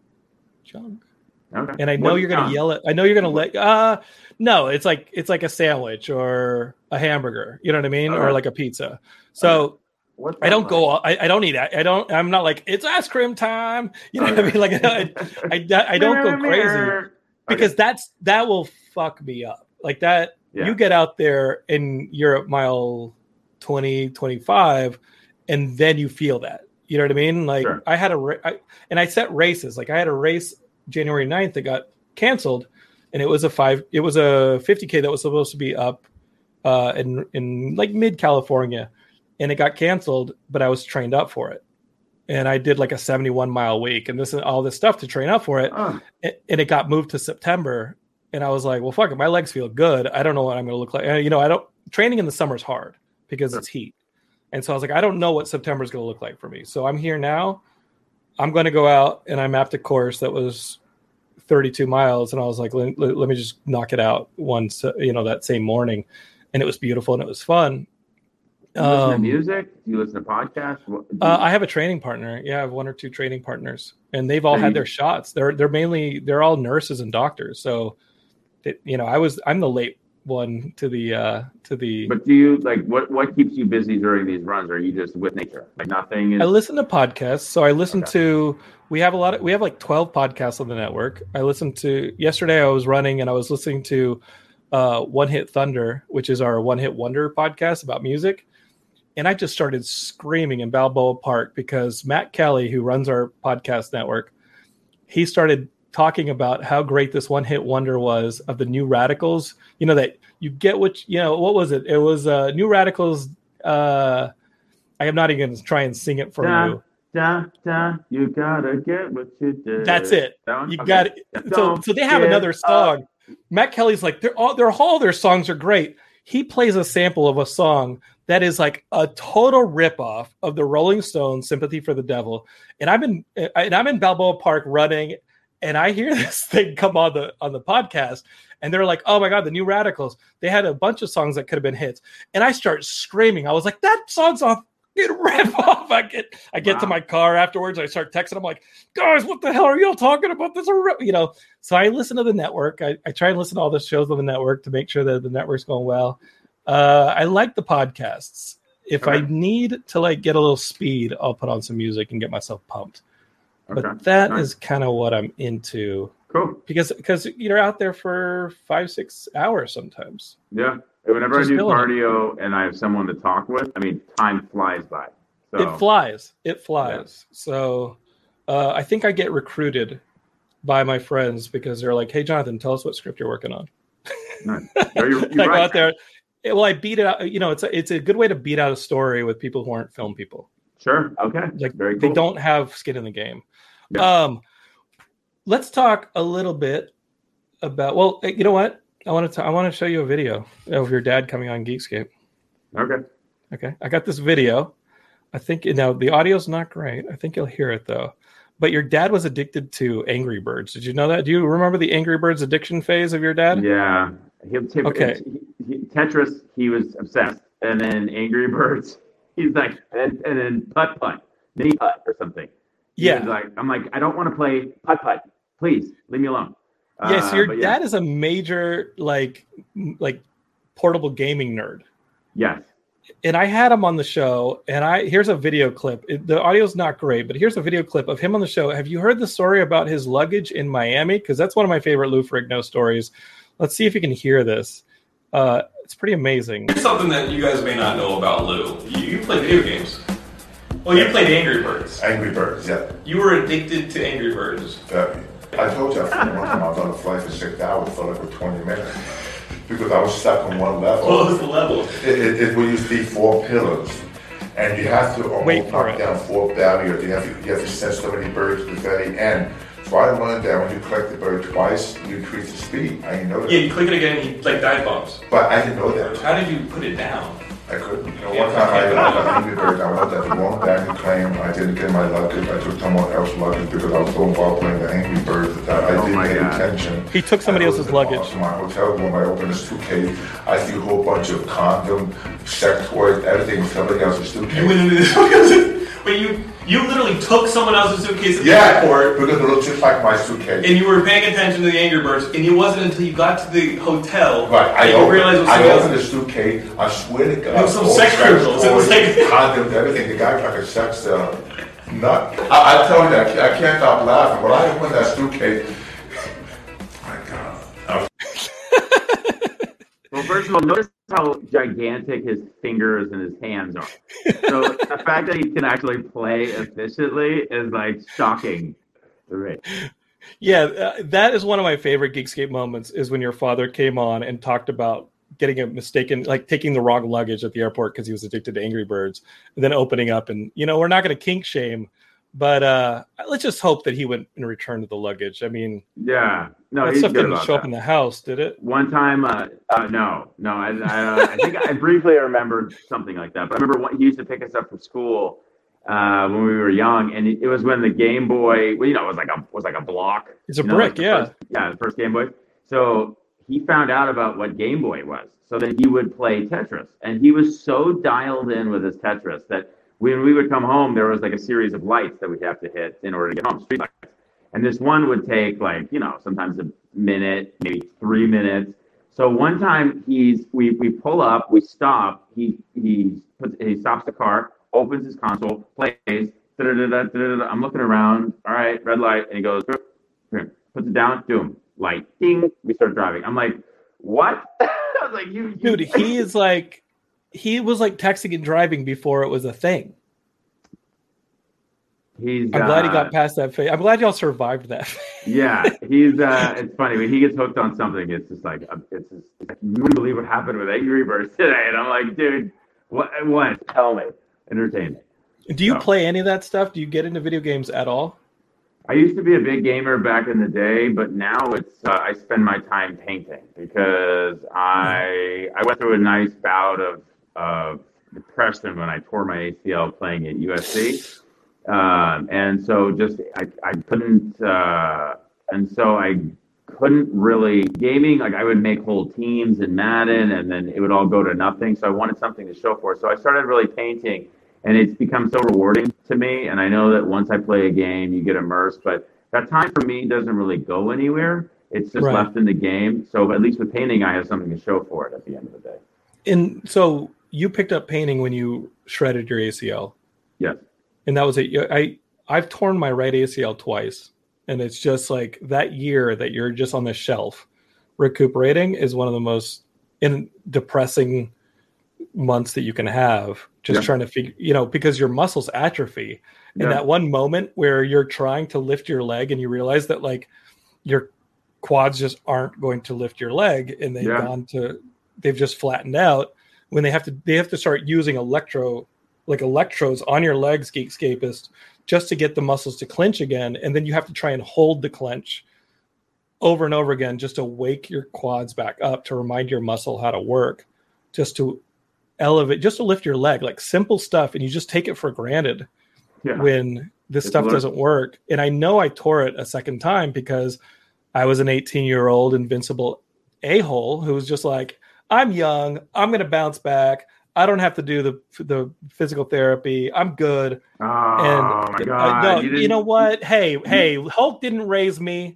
junk. Okay. And I know What- you're gonna um, yell at. I know you're gonna let. Uh no, it's like it's like a sandwich or a hamburger. You know what I mean, or Okay. like a pizza. So what's I that don't like? go. I, I don't eat. I, I don't. I'm not like it's ice cream time. You know what I Okay. mean? Like I, I, I don't go crazy because that's that will fuck me up. Like that. Yeah. You get out there and you're at mile twenty, twenty-five, and then you feel that. You know what I mean? Like Sure. I had a ra- I, and I set races. Like I had a race January ninth that got canceled, and it was a five. It was a fifty K that was supposed to be up uh, in in like mid California, and it got canceled. But I was trained up for it, and I did like a seventy-one mile week, and this and all this stuff to train up for it, Oh, and, and it got moved to September. And I was like, well, fuck it, my legs feel good. I don't know what I'm going to look like. Uh, You know, I don't. Training in the summer is hard because Sure. it's heat, and so I was like, I don't know what September is going to look like for me. So I'm here now. I'm going to go out, and I mapped a course that was thirty-two miles, and I was like, let, let, let me just knock it out once, uh, you know, that same morning, and it was beautiful and it was fun. do you listen to Um, music? Do you listen to podcasts? What, do uh, you- I have a training partner. Yeah, I have one or two training partners, and they've all So had you- their shots. They're they're mainly they're all nurses and doctors. So, it, you know, I was I'm the late one to the uh, to the. But do you like what? What keeps you busy during these runs? Or are you just with nature? Like nothing is. I listen to podcasts. So I listen Okay. to. We have a lot of. We have like twelve podcasts on the network. I listened to yesterday. I was running and I was listening to uh, One Hit Thunder, which is our One Hit Wonder podcast about music. And I just started screaming in Balboa Park because Matt Kelly, who runs our podcast network, he started talking about how great this One Hit Wonder was of the New Radicals. You know, that you get what, you know, what was it? It was uh, New Radicals. Uh, I am not even going to try and sing it for Da, you. da, da, you gotta get what you did. That's it. That one? You Okay. got it. So, Don't so they have give another up. song. Matt Kelly's like, they're all, they're all their songs are great. He plays a sample of a song that is like a total ripoff of the Rolling Stones' "Sympathy for the Devil." And I'm in, and I'm in Balboa Park running, and I hear this thing come on the on the podcast, and they're like, "Oh my god, the New Radicals! They had a bunch of songs that could have been hits." And I start screaming. I was like, "That song's on." Get rip off. I get I get to Wow. my car afterwards. I start texting. I'm like, guys, what the hell are y'all talking about? This, are you know. So I listen to the network. I, I try and listen to all the shows on the network to make sure that the network's going well. Uh, I like the podcasts. If I Okay. need to like get a little speed, I'll put on some music and get myself pumped. Okay. But that Nice. is kind of what I'm into Cool. because because you're out there for five six hours sometimes. Yeah. Whenever Just I do feeling it. cardio and I have someone to talk with, I mean, time flies by. So, It flies. It flies. So uh, I think I get recruited by my friends because they're like, "Hey, Jonathan, tell us what script you're working on." nice. No, you're, I you're go right. out there. eh, Well, I beat it out. You know, it's a, it's a good way to beat out a story with people who aren't film people. Sure. Okay. Like Very they cool. don't have skin in the game. Yeah. Um, let's talk a little bit about. Well, eh, you know what? I want to. I want to show you a video of your dad coming on Geekscape. Okay. Okay, I got this video. I think you know the audio's not great. I think you'll hear it though. but your dad was addicted to Angry Birds. Did you know that? Do you remember the Angry Birds addiction phase of your dad? Yeah. He, he, Okay. he, he, Tetris, he was obsessed. And then Angry Birds, he's like, and, and then Putt Putt, Mini Putt or something. He Yeah. was like, I'm like, I don't want to play Putt Putt. Please, leave me alone. Yeah, so your Uh, but dad yeah. is a major, like, m- like portable gaming nerd. Yes. And I had him on the show, and I here's a video clip. It, the audio's not great, but here's a video clip of him on the show. Have you heard the story about his luggage in Miami? Because that's one of my favorite Lou Ferrigno stories. Let's see if you can hear this. Uh, it's pretty amazing. Here's something that you guys may not know about Lou. You, you play video games. Well, you played Angry Birds. Angry Birds, yeah. You were addicted to Angry Birds. Very. I told you, I think one time I was on a flight for six hours, felt like for twenty minutes. Because I was stuck on one level. What was the level? It, it, it will use the four pillars. And you have to Wait almost for knock it. down four barriers. You have to, you have to send so many birds to the very end. So I learned that when you collect the bird twice, you increase the speed. I didn't know that. Yeah, you click it again, and he like dive bombs. But I didn't know that. How did you put it down? I couldn't. You know, one time I got an Angry Bird, I went at the wrong bag of claim. I didn't get my luggage. I took someone else's luggage because I was so involved playing the Angry Birds that I Oh didn't my pay God. attention. He took somebody And it else's was luggage. awesome. My hotel room, I opened a suitcase. I see a whole bunch of condom, sex toys, everything was somebody else's You suitcase. went into this but you you literally took someone else's suitcase at the Yeah, airport, because it looked just like my suitcase. and you were paying attention to the Angry Birds, and it wasn't until you got to the hotel Right, that I you opened, realized it was I someone opened the else's. suitcase. I swear to God, It was some all sex criminals. It was toys, like- condoms, everything. The guy like a sex uh, nut. I, I tell you that I can't stop laughing. When I opened that suitcase, my God, I was Well, first of all, notice how gigantic his fingers and his hands are. So the fact that he can actually play efficiently is like shocking to me. Yeah, uh, that is one of my favorite Geekscape moments is when your father came on and talked about getting a mistaken, like taking the wrong luggage at the airport because he was addicted to Angry Birds, and then opening up. And, you know, we're not going to kink shame, but uh, let's just hope that he went and returned the luggage. I mean, Yeah, no, that he's stuff good didn't about show up that. in the house, did it? One time, uh, uh, no, no, I, I, uh, I think I briefly remember something like that. But I remember one, he used to pick us up from school uh, when we were young, and it, it was when the Game Boy, well, you know, it was like a was like a block. It's a you know, brick, like the yeah. First, yeah, the first Game Boy. So he found out about what Game Boy was, so that he would play Tetris, and he was so dialed in with his Tetris that when we would come home, there was like a series of lights that we'd have to hit in order to get home, street lights. And this one would take like, you know, sometimes a minute, maybe three minutes. So one time he's we we pull up, we stop, he he puts he stops the car, opens his console, plays, da-da-da-da, da-da-da. I'm looking around, all right, red light, and he goes, puts it down, boom, light, ding, we start driving. I'm like, what? I was like, you, you Dude, he is like, he was like texting and driving before it was a thing. He's, I'm glad he uh, got past that phase. I'm glad y'all survived that. Yeah, he's. Uh, it's funny when he gets hooked on something. It's just like uh, it's. Just, it's like, you wouldn't believe what happened with Angry Birds today, and I'm like, dude, what? What? Tell me, entertain me. Do you No. play any of that stuff? Do you get into video games at all? I used to be a big gamer back in the day, but now it's. Uh, I spend my time painting because I I went through a nice bout of of depression when I tore my A C L playing at U S C. Um, and so just, I, I couldn't, uh, and so I couldn't really gaming, like I would make whole teams in Madden and then it would all go to nothing. So I wanted something to show for. So I started really painting and it's become so rewarding to me. And I know that once I play a game, you get immersed, but that time for me doesn't really go anywhere. It's just Right. left in the game. So at least with painting, I have something to show for it at the end of the day. And so you picked up painting when you shredded your A C L. Yes. And that was it. I, I've torn my right A C L twice. And it's just like that year that you're just on the shelf recuperating is one of the most in depressing months that you can have. Just Yeah. trying to figure, you know, because your muscles atrophy. And Yeah. that one moment where you're trying to lift your leg and you realize that like your quads just aren't going to lift your leg and they've Yeah. gone to, they've just flattened out when they have to, they have to start using electro like electrodes on your legs, Geekscapist, just to get the muscles to clench again. And then you have to try and hold the clench over and over again just to wake your quads back up, to remind your muscle how to work, just to elevate, just to lift your leg, like simple stuff. And you just take it for granted Yeah. when this It's stuff learn- doesn't work. And I know I tore it a second time because I was an eighteen-year-old invincible a-hole who was just like, I'm young. I'm going to bounce back. I don't have to do the the physical therapy. I'm good. Oh, and my God. Uh, no, You you, know didn't- what? Hey, hey, Hulk didn't raise me.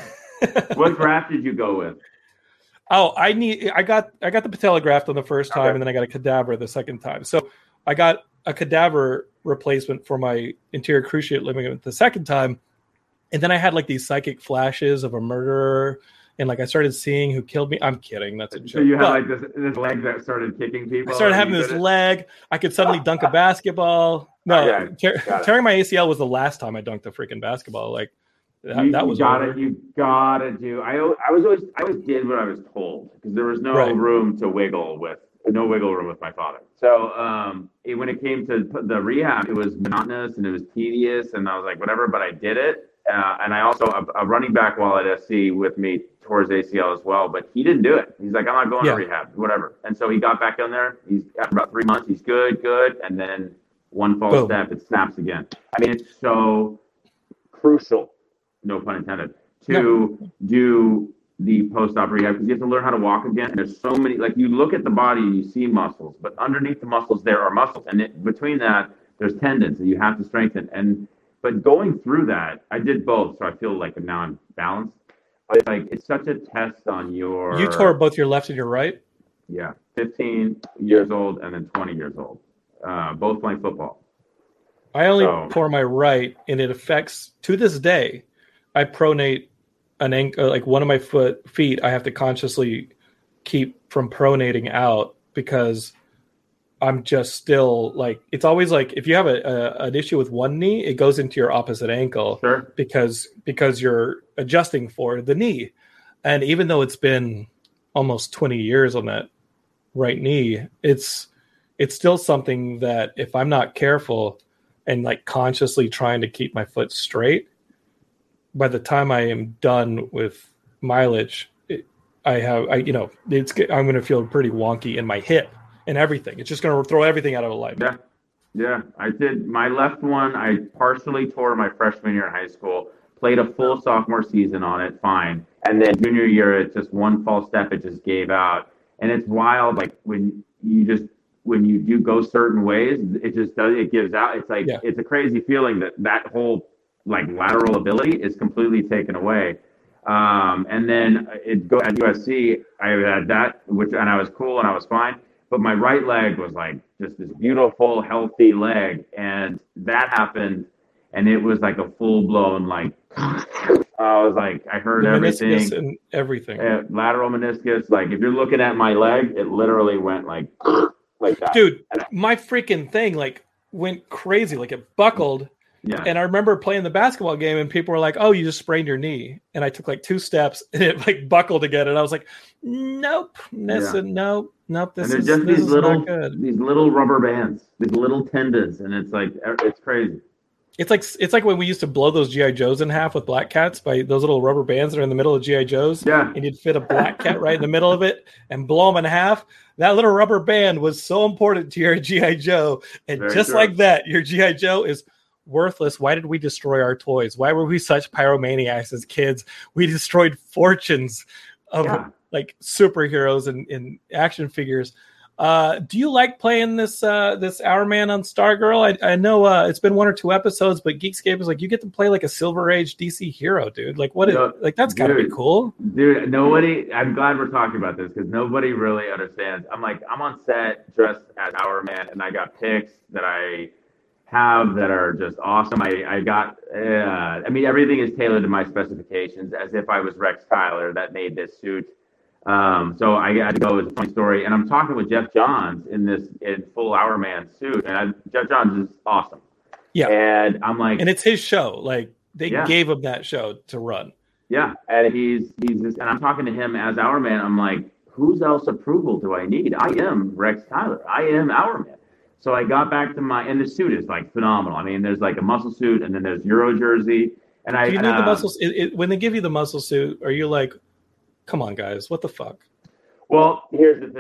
What draft did you go with? Oh, I need. I got. I got the patella graft on the first time, Okay. and then I got a cadaver the second time. So I got a cadaver replacement for my anterior cruciate ligament the second time, and then I had like these psychic flashes of a murderer, and like I started seeing who killed me. I'm kidding. That's a joke. So you had But like this, this leg that started kicking people? I started and having you this did it? leg. I could suddenly dunk a basketball. No, Yeah, tear, got it. tearing my A C L was the last time I dunked a freaking basketball. Like that, you, that you was gotta, over. you gotta do. I, al- I was always, I always did what I was told because there was no Right. room to wiggle with, no wiggle room with my father. So um, it, when it came to the rehab, it was monotonous and it was tedious, and I was like, whatever. But I did it, uh, and I also a, a running back while at S C with me tore his A C L as well, but he didn't do it. He's like, I'm not going Yeah. to rehab, whatever. And so he got back in there. He's after about three months, he's good, good, and then one false Boom. step, it snaps again. I mean, it's so crucial, no pun intended, to do the post-op rehab because you have to learn how to walk again. And there's so many, like you look at the body, you see muscles, but underneath the muscles there are muscles, and it, between that there's tendons that you have to strengthen. And but going through that, I did both, so I feel like now I'm balanced. But like it's such a test on your. You tore both your left and your right. Yeah, fifteen years old and then twenty years old, uh, both playing football. I only So- tore my right, and it affects to this day. I pronate an ankle, like one of my foot feet. I have to consciously keep from pronating out because I'm just still like it's always like if you have a, a an issue with one knee, it goes into your opposite ankle Sure. because because you're adjusting for the knee, and even though it's been almost twenty years on that right knee, it's it's still something that if I'm not careful and like consciously trying to keep my foot straight, by the time I am done with mileage, it, I have, I, you know, it's, I'm going to feel pretty wonky in my hip and everything. It's just going to throw everything out of alignment. Yeah, yeah. I did my left one. I partially tore my freshman year in high school. Played a full sophomore season on it, fine. And then junior year, it's just one false step. It just gave out, and it's wild. Like when you just when you do go certain ways, it just does. It gives out. It's like Yeah. it's a crazy feeling that that whole like lateral ability is completely taken away. Um, and then it go at U S C. I had that, which and I was cool and I was fine. But my right leg was like just this beautiful, healthy leg, and that happened, and it was like a full blown like. I was like, I heard The everything. meniscus and everything. Uh, lateral meniscus. Like if you're looking at my leg, it literally went like like that. Dude, my freaking thing like went crazy. Like it buckled. Yeah. And I remember playing the basketball game and people were like, oh, you just sprained your knee. And I took like two steps and it like buckled again. And I was like, nope, this Yeah. is, nope, nope. This and is, they're just this these is little not good. these little rubber bands, these little tendons, and it's like it's crazy. It's like it's like when we used to blow those G I Joes in half with black cats by those little rubber bands that are in the middle of G I Joes. Yeah. And you'd fit a black cat right in the middle of it and blow them in half. That little rubber band was so important to your G I Joe. And Very just true. like that, your G I Joe is worthless. Why did we destroy our toys? Why were we such pyromaniacs as kids? We destroyed fortunes of Yeah. like superheroes and, and action figures. Uh, do you like playing this uh, this Hour Man on Stargirl? I, I know uh, it's been one or two episodes, but Geekscape is like you get to play like a Silver Age D C hero, dude. Like what? Is, No, like that's gotta be dude. cool. Dude, nobody, I'm glad we're talking about this because nobody really understands. I'm like, I'm on set dressed as Hour Man, and I got pics that I have that are just awesome. I, I got, uh, I mean, everything is tailored to my specifications as if I was Rex Tyler that made this suit. Um, so I had to go with a funny story, and I'm talking with Jeff Johns in this in full Hour Man suit, and I, Jeff Johns is awesome. Yeah. And I'm like, And it's his show. Like they Yeah. gave him that show to run. yeah, and he's he's just, and I'm talking to him as Hour Man. I'm like, whose else approval do I need? I am Rex Tyler. I am Hour Man. So I got back to my, and the suit is like phenomenal. I mean, there's like a muscle suit, and then there's Euro jersey, and I. Do you need the uh, muscles? It, it, when they give you the muscle suit, are you like, come on, guys, what the fuck? Well, here's the thing.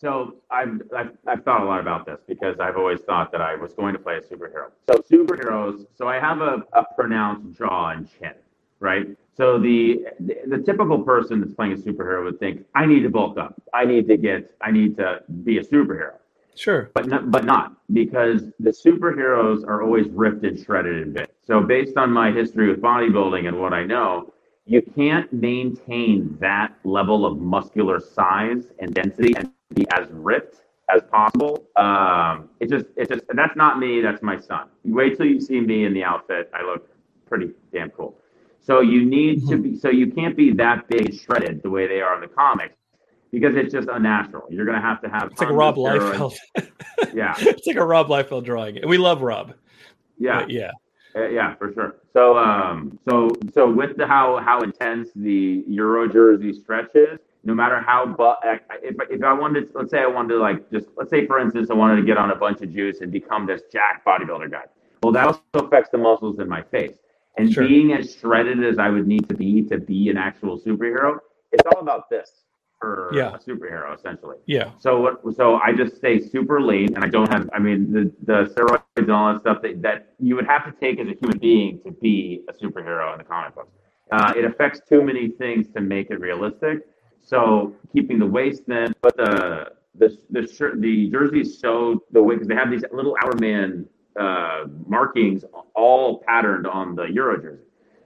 So I've, I've I've thought a lot about this because I've always thought that I was going to play a superhero. So superheroes. So I have a, a pronounced jaw and chin, right? So the, the the typical person that's playing a superhero would think, I need to bulk up. I need to get. I need to be a superhero. Sure. But not, but not because the superheroes are always ripped and shredded in bits. So based on my history with bodybuilding and what I know, you can't maintain that level of muscular size and density and be as ripped as possible. Um, it just, it just, that's not me. That's my son. You wait till you see me in the outfit. I look pretty damn cool. So you need mm-hmm. to be, so you can't be that big shredded the way they are in the comics because it's just unnatural. You're going to have to have. It's like a Rob Liefeld. Yeah. It's like a Rob Liefeld drawing. And we love Rob. Yeah. But yeah. Uh, yeah, for sure. So, um, so, so with the how how intense the Euro jersey stretch is, no matter how, but if if I wanted, to, let's say I wanted to like just let's say for instance I wanted to get on a bunch of juice and become this jack bodybuilder guy. Well, that also affects the muscles in my face. And sure. being as shredded as I would need to be to be an actual superhero, it's all about this for yeah. a superhero essentially. Yeah. So what? So I just stay super lean, and I don't have. I mean, the the steroids and all that stuff that, that you would have to take as a human being to be a superhero in the comic books. Uh, it affects too many things to make it realistic. So keeping the waist thin, but the the the shirt, the jersey is so the way because they have these little Hourman uh, markings all patterned on the Euro jersey.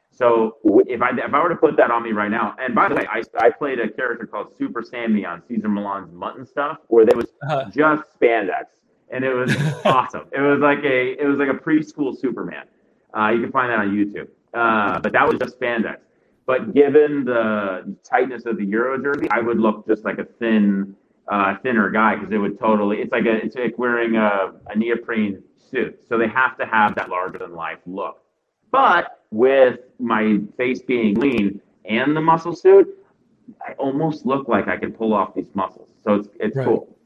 So if I if I were to put that on me right now, and by the way, I, I played a character called Super Sammy on Cesar Millan's Mutton Stuff, where there was uh-huh. just spandex, and it was awesome. It was like a it was like a preschool Superman. Uh, you can find that on YouTube. Uh, but that was just spandex. But given the tightness of the Euro jersey, I would look just like a thin, uh, thinner guy because it would totally. It's like a it's like wearing a, a neoprene suit. So they have to have that larger than life look. But with my face being lean and the muscle suit, I almost look like I can pull off these muscles. So it's it's right. cool.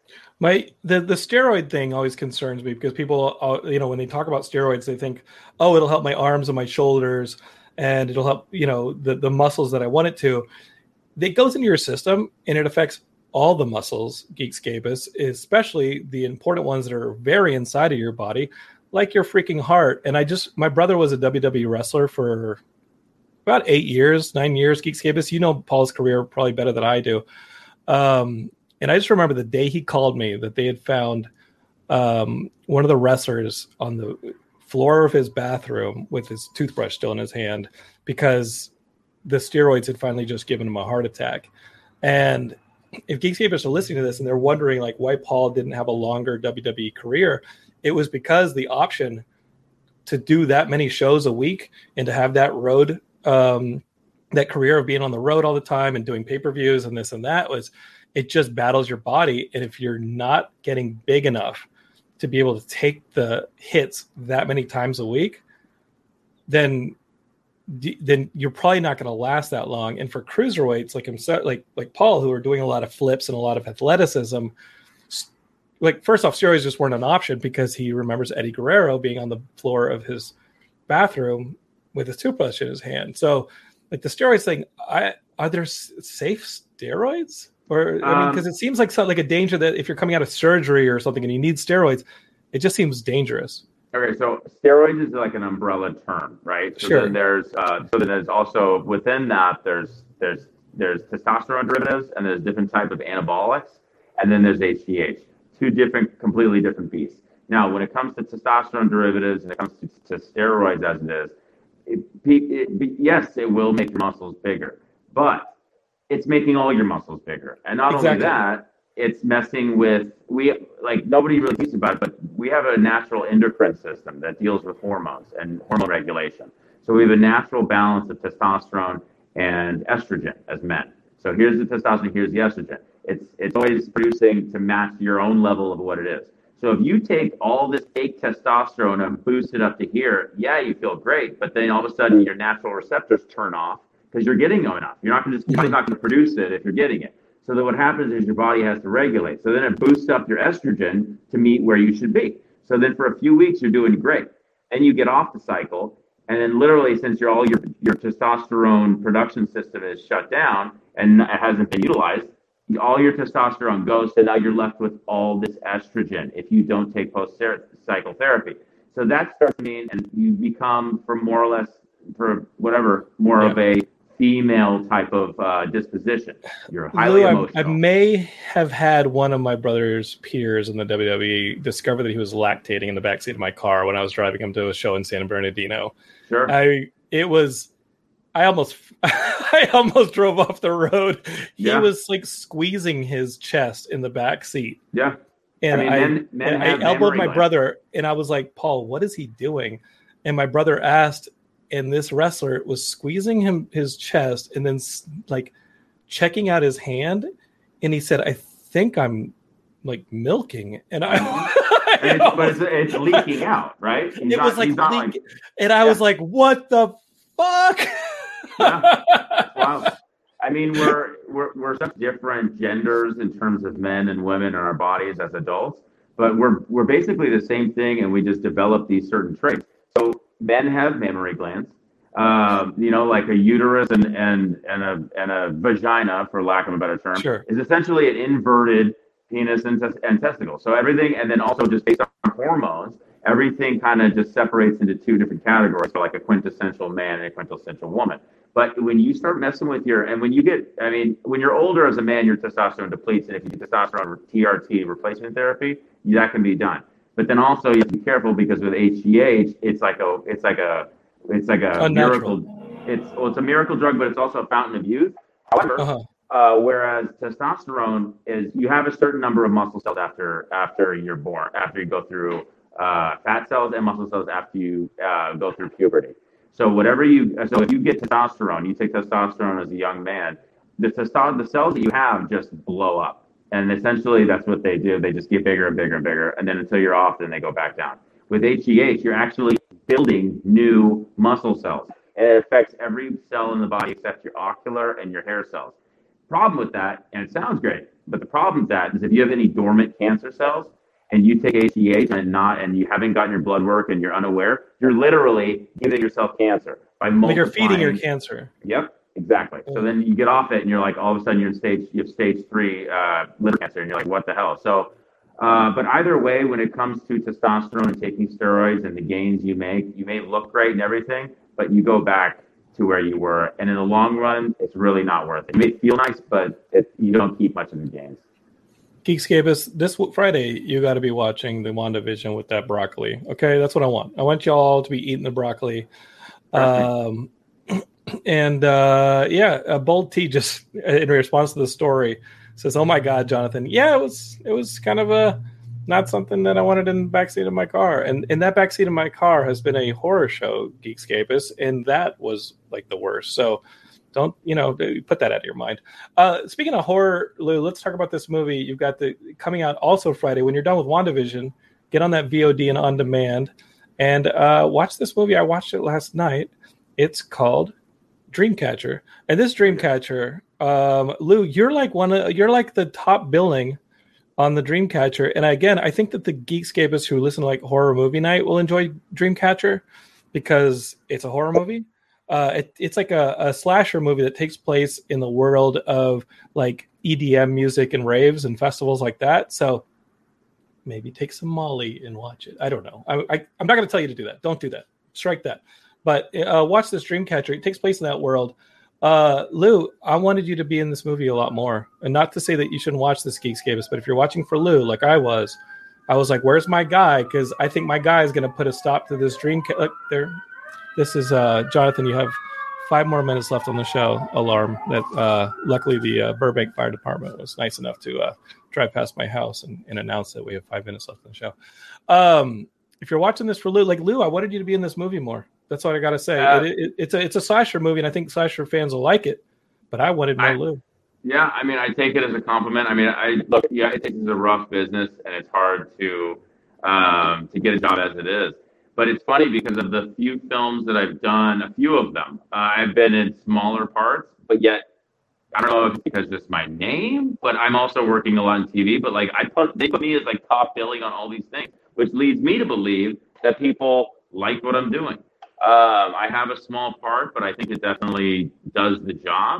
My the, the steroid thing always concerns me because people, uh, you know, when they talk about steroids, they think, oh, it'll help my arms and my shoulders, and it'll help, you know, the, the muscles that I want it to. It goes into your system and it affects all the muscles, Geekscapists, especially the important ones that are very inside of your body, like your freaking heart. And I just, my brother was a W W E wrestler for about eight years, nine years, Geekscapists. You know Paul's career probably better than I do. Um, and I just remember the day he called me that they had found um, one of the wrestlers on the floor of his bathroom with his toothbrush still in his hand because the steroids had finally just given him a heart attack. And if Geekscapists are listening to this and they're wondering like why Paul didn't have a longer W W E career, it was because the option to do that many shows a week and to have that road, um, that career of being on the road all the time and doing pay-per-views and this and that was, it just battles your body. And if you're not getting big enough to be able to take the hits that many times a week, then then you're probably not going to last that long. And for cruiserweights like himself, like like Paul, who are doing a lot of flips and a lot of athleticism, like first off, steroids just weren't an option because he remembers Eddie Guerrero being on the floor of his bathroom with his toothbrush in his hand. So like the steroids thing, I are there safe steroids? Or I mean, because um, it seems like something like a danger that if you're coming out of surgery or something and you need steroids, it just seems dangerous. Okay, so steroids is like an umbrella term, right? So sure. Then there's uh, so then there's also within that there's there's there's testosterone derivatives and there's different types of anabolics, and then there's H G H, two different, completely different beasts. Now, when it comes to testosterone derivatives and it comes to, to steroids as it is, it, it, it, yes, it will make your muscles bigger, but it's making all your muscles bigger. And not exactly. only that, it's messing with, we like nobody really thinks about it, but we have a natural endocrine system that deals with hormones and hormone regulation. So we have a natural balance of testosterone and estrogen as men. So here's the testosterone, here's the estrogen. It's it's always producing to match your own level of what it is. So if you take all this fake testosterone and boost it up to here, yeah, you feel great, but then all of a sudden your natural receptors turn off because you're getting enough. You're not going to you're not going to produce it if you're getting it. So then what happens is your body has to regulate. So then it boosts up your estrogen to meet where you should be. So then for a few weeks you're doing great, and you get off the cycle, and then literally since your all your your testosterone production system is shut down and it hasn't been utilized, all your testosterone goes, so now you're left with all this estrogen if you don't take post-cycle therapy. So that starts to mean, and you become, for more or less, for whatever, more yeah. of a female type of uh, disposition. You're highly Lou, emotional. I, I may have had one of my brother's peers in the W W E discover that he was lactating in the backseat of my car when I was driving him to a show in San Bernardino. Sure. I it was I almost I almost drove off the road. He yeah. was like squeezing his chest in the back seat. Yeah. And I, mean, I, men, men I elbowed my brother, and I was like, Paul, what is he doing? And my brother asked, and this wrestler was squeezing him his chest and then like checking out his hand, and he said, I think I'm like milking. And I and it's, but it's, it's leaking out, right? He's it not, was like, leak- like and I yeah. was like, what the fuck? Yeah. Wow. I mean, we're we're we're such different genders in terms of men and women in our bodies as adults, but we're we're basically the same thing, and we just develop these certain traits. So men have mammary glands, uh, you know, like a uterus and and and a and a vagina, for lack of a better term, sure. is essentially an inverted penis and, tes- and testicle. So everything, and then also just based on hormones, everything kind of just separates into two different categories. So like a quintessential man and a quintessential woman. But when you start messing with your, and when you get, I mean, when you're older as a man, your testosterone depletes, and if you get testosterone T R T, replacement therapy, that can be done. But then also you have to be careful, because with H G H, it's like a, it's like a, it's like a Unnatural. miracle. It's well, it's a miracle drug, but it's also a fountain of youth. However, uh-huh. uh, whereas testosterone is, you have a certain number of muscle cells after after you're born, after you go through uh, fat cells and muscle cells after you uh, go through puberty. So whatever you, so if you get testosterone, you take testosterone as a young man, the testosterone, the cells that you have just blow up. And essentially that's what they do. They just get bigger and bigger and bigger. And then until you're off, then they go back down. With H G H, you're actually building new muscle cells. And it affects every cell in the body except your ocular and your hair cells. Problem with that, and it sounds great, but the problem with that is if you have any dormant cancer cells, and you take H G H and not, and you haven't gotten your blood work and you're unaware, you're literally giving yourself cancer by multiplying. But you're feeding your cancer. Yep, exactly. So then you get off it, and you're like, all of a sudden you're in stage, you have stage three uh, liver cancer, and you're like, what the hell? So, uh, but either way, when it comes to testosterone and taking steroids and the gains you make, you may look great and everything, but you go back to where you were, and in the long run, it's really not worth it. It may feel nice, but it, you don't keep much of the gains. Geekscapists, this Friday, you got to be watching the WandaVision with that broccoli. Okay, that's what I want. I want y'all to be eating the broccoli. Um, and uh, yeah, uh, Bold T just in response to the story says, "Oh my God, Jonathan, yeah, it was it was kind of a not something that I wanted in the backseat of my car, and in that backseat of my car has been a horror show, Geekscapists, and that was like the worst." So. Don't, you know, put that out of your mind. Uh, speaking of horror, Lou, let's talk about this movie. You've got the coming out also Friday. When you're done with WandaVision, get on that V O D and on demand and uh, watch this movie. I watched it last night. It's called Dreamcatcher. And this Dreamcatcher, um, Lou, you're like one of, you're like the top billing on the Dreamcatcher. And again, I think that the Geekscapists who listen to like Horror Movie Night will enjoy Dreamcatcher because it's a horror movie. Uh, it, it's like a, a slasher movie that takes place in the world of like E D M music and raves and festivals like that. So maybe take some Molly and watch it. I don't know. I, I, I'm not going to tell you to do that. Don't do that. Strike that. But uh, watch this Dreamcatcher. It takes place in that world. Uh, Lou, I wanted you to be in this movie a lot more. And not to say that you shouldn't watch this Geekscapists, but if you're watching for Lou, like I was, I was like, where's my guy? Because I think my guy is going to put a stop to this Dreamcatcher. Look, there. This is uh, Jonathan. You have five more minutes left on the show. Alarm that uh, luckily the uh, Burbank Fire Department was nice enough to uh, drive past my house and, and announce that we have five minutes left on the show. Um, if you're watching this for Lou, like Lou, I wanted you to be in this movie more. That's what I got to say. Uh, it, it, it's a it's a slasher movie, and I think slasher fans will like it. But I wanted more I, Lou. Yeah, I mean, I take it as a compliment. I mean, I look, yeah, I think it's a rough business, and it's hard to um, to get a job as it is. But it's funny because of the few films that I've done, a few of them, uh, I've been in smaller parts, but yet, I don't know if it's because it's my name, but I'm also working a lot on T V, but like I put, they put me as like top billing on all these things, which leads me to believe that people like what I'm doing. Um, I have a small part, but I think it definitely does the job.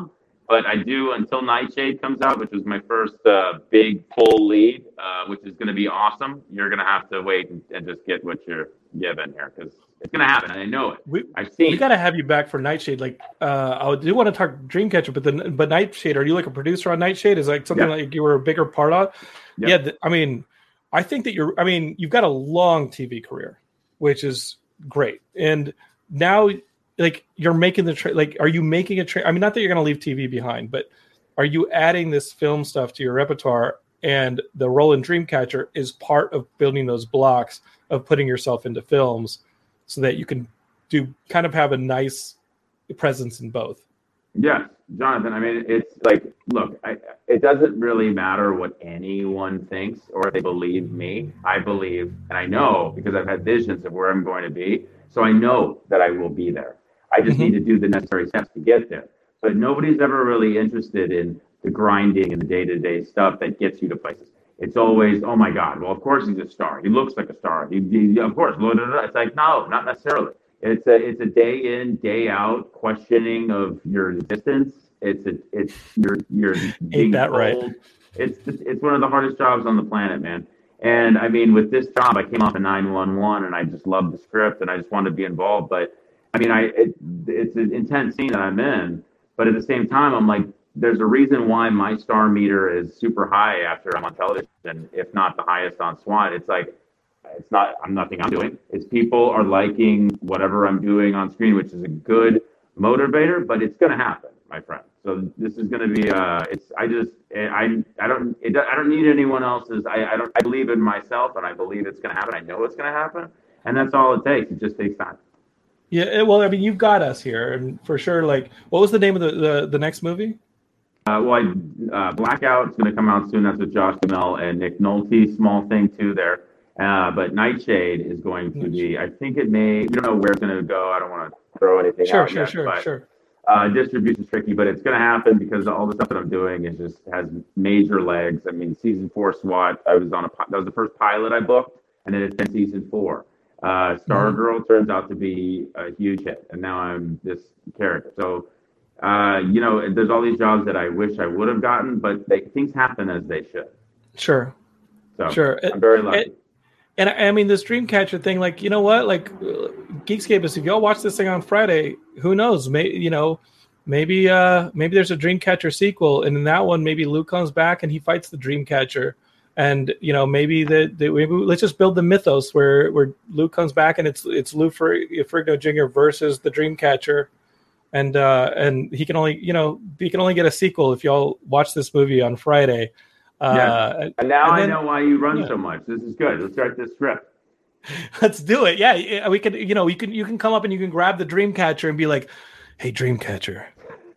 But I do until Nightshade comes out, which was my first uh, big full lead, uh, which is going to be awesome. You're going to have to wait and, and just get what you're given here because it's going to happen. And I know it. We, I've seen. We got to have you back for Nightshade. Like, uh, I do want to talk Dreamcatcher, but then, but Nightshade. Are you like a producer on Nightshade? Is like something yeah. like you were a bigger part of? Yeah. yeah th- I mean, I think that you're. I mean, you've got a long T V career, which is great, and now. Like you're making the tra- like, are you making a tra- I mean, not that you're going to leave T V behind, but are you adding this film stuff to your repertoire? And the role in Dreamcatcher is part of building those blocks of putting yourself into films, so that you can do kind of have a nice presence in both. Yeah, Jonathan. I mean, it's like, look, I, it doesn't really matter what anyone thinks or if they believe me. I believe, and I know because I've had visions of where I'm going to be, so I know that I will be there. I just mm-hmm. need to do the necessary steps to get there. But nobody's ever really interested in the grinding and the day-to-day stuff that gets you to places. It's always, oh my God, well, of course he's a star. He looks like a star. He, he, of course, blah, blah, blah. It's like, no, not necessarily. It's a it's a day in, day out questioning of your existence. It's a it's you're you're ain't that told. Right? It's it's one of the hardest jobs on the planet, man. And I mean, with this job, I came off of nine one one, and I just loved the script, and I just wanted to be involved. But I mean, I it, it's an intense scene that I'm in, but at the same time, I'm like, there's a reason why my star meter is super high after I'm on television, if not the highest on SWAT. It's like, it's not, I'm nothing I'm doing. It's people are liking whatever I'm doing on screen, which is a good motivator, but it's going to happen, my friend. So this is going to be, uh, it's, I just, I, I don't, it, I don't need anyone else's. I, I don't, I believe in myself, and I believe it's going to happen. I know it's going to happen, and that's all it takes. It just takes time. Yeah, well, I mean, you've got us here, and for sure. Like, what was the name of the the, the next movie? Uh, well, I, uh, Blackout's going to come out soon. That's with Josh Duhamel and Nick Nolte. Small thing too there, uh, but Nightshade is going to be. I think it may. We don't know where it's going to go. I don't want to throw anything sure, out sure, yet. Sure, but, sure, uh, distribution's tricky, but it's going to happen because all the stuff that I'm doing is just has major legs. I mean, season four SWAT. I was on a. That was the first pilot I booked, and then it's been season four. Uh, Stargirl mm-hmm. turns out to be a huge hit, and now I'm this character. So, uh, you know, there's all these jobs that I wish I would have gotten, but they, things happen as they should. Sure. So sure. I'm very lucky. And, and, and I mean, this Dreamcatcher thing, like, you know what? Like, Geekscapists, if y'all watch this thing on Friday, who knows? Maybe, you know, maybe, uh, maybe there's a Dreamcatcher sequel, and in that one, maybe Luke comes back and he fights the Dreamcatcher. And you know, maybe that maybe let's just build the mythos where, where Luke comes back and it's it's Lou Ferrigno Junior versus the Dreamcatcher, and uh, and he can only you know he can only get a sequel if y'all watch this movie on Friday. Uh, yeah. And now and I then, know why you run yeah. so much. This is good. Let's write this script. Let's do it. Yeah, we could. You know, you can you can come up and you can grab the Dreamcatcher and be like, "Hey, Dreamcatcher,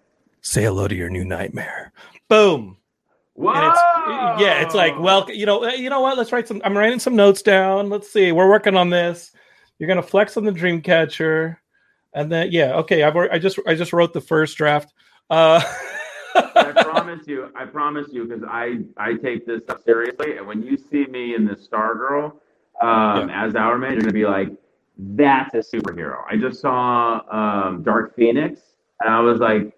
say hello to your new nightmare." Boom. Whoa! And it's, yeah, it's like, well, you know, you know what? Let's write some. I'm writing some notes down. Let's see. We're working on this. You're gonna flex on the Dreamcatcher, and then yeah, okay. I've already, I just I just wrote the first draft. Uh, I promise you. I promise you because I I take this stuff seriously. And when you see me in this Stargirl um, yeah. as Hourman, you're gonna be like, that's a superhero. I just saw um, Dark Phoenix, and I was like.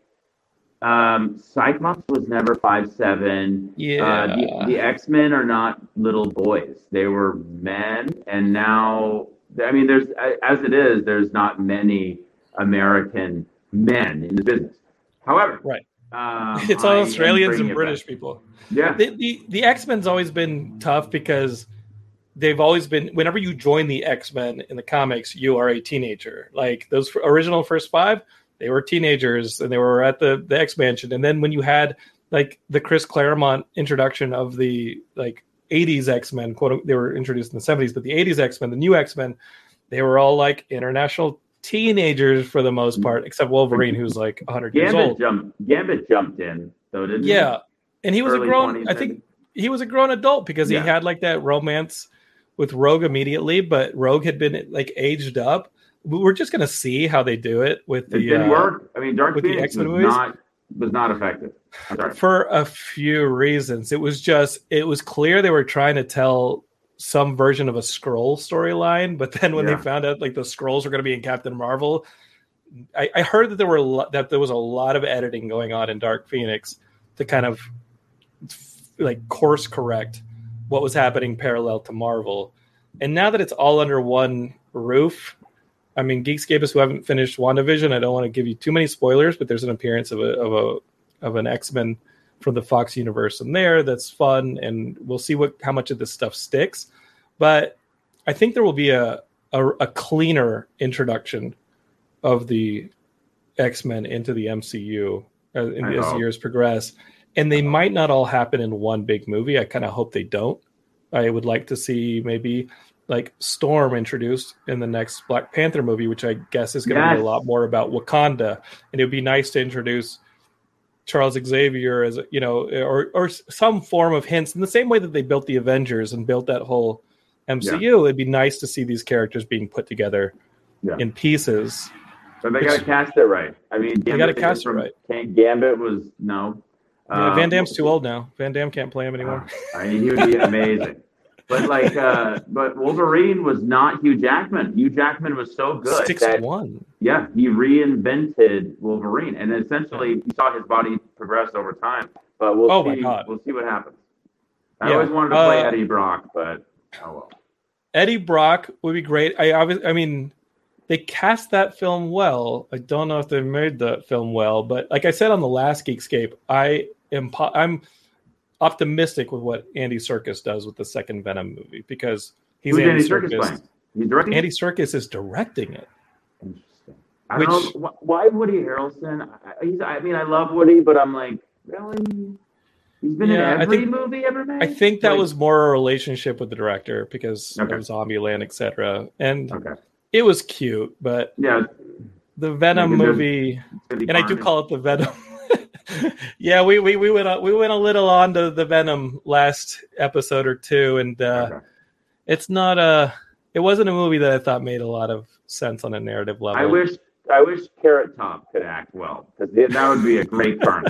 Um, Cyclops was never five seven. Yeah. Uh, the, the X-Men are not little boys. They were men, and now I mean, there's as it is, there's not many American men in the business. However, right, um, it's all Australians and British people. Yeah, the the, the X-Men's always been tough because they've always been. Whenever you join the X-Men in the comics, you are a teenager. Like those original first five. They were teenagers and they were at the, the X Mansion. And then when you had like the Chris Claremont introduction of the like eighties X-Men, quote, they were introduced in the seventies, but the eighties X-Men, the new X-Men, they were all like international teenagers for the most part, except Wolverine, who's like one hundred Gambit years old. Jumped, Gambit jumped in, though, didn't yeah. he? Yeah. And he was Early a grown, twenties, I think he was a grown adult because yeah. he had like that romance with Rogue immediately, but Rogue had been like aged up. We're just going to see how they do it with the. It didn't uh, work. I mean, Dark with Phoenix was not was not effective. For a few reasons. It was just it was clear they were trying to tell some version of a Skrull storyline, but then when yeah. they found out like the Skrulls were going to be in Captain Marvel, I, I heard that there were a lot, that there was a lot of editing going on in Dark Phoenix to kind of like course correct what was happening parallel to Marvel. And now that it's all under one roof, I mean, Geekscapists who haven't finished WandaVision, I don't want to give you too many spoilers, but there's an appearance of a of a of an X-Men from the Fox universe in there that's fun, and we'll see what how much of this stuff sticks. But I think there will be a a, a cleaner introduction of the X-Men into the M C U as, as years progress, and they might not all happen in one big movie. I kind of hope they don't. I would like to see maybe like Storm introduced in the next Black Panther movie, which I guess is going to yes. be a lot more about Wakanda, and it would be nice to introduce Charles Xavier as, you know, or or some form of hints in the same way that they built the Avengers and built that whole M C U. Yeah. It'd be nice to see these characters being put together yeah. in pieces. But they got to cast it right. I mean, Gambit, they got to cast it right. Gambit was no. Yeah, um, Van Damme's too old now. Van Damme can't play him anymore. Uh, I mean, he would be amazing. But like, uh, but Wolverine was not Hugh Jackman. Hugh Jackman was so good. Six that, one. Yeah, he reinvented Wolverine, and essentially, you saw his body progress over time. But we'll oh see. My God. We'll see what happens. I yeah. always wanted to play uh, Eddie Brock, but oh well. Eddie Brock would be great. I, I mean, they cast that film well. I don't know if they made the film well, but like I said on the last Geekscape, I am po- I'm optimistic with what Andy Serkis does with the second Venom movie, because he's Who's Andy, Andy Serkis. Serkis playing? He's directing. Andy Serkis is directing it. Interesting. I don't which, know why Woody Harrelson. I, he's, I mean, I love Woody, but I'm like, really? He's been yeah, in every think, movie ever made? I think that like, was more a relationship with the director because okay. of Zombieland, et cetera. And okay. it was cute, but yeah, the Venom movie, and I do call it the Venom. yeah, we, we we went we went a little on to the Venom last episode or two, and uh, okay. it's not a. It wasn't a movie that I thought made a lot of sense on a narrative level. I wish I wish Carrot Top could act well, because that would be a great turn.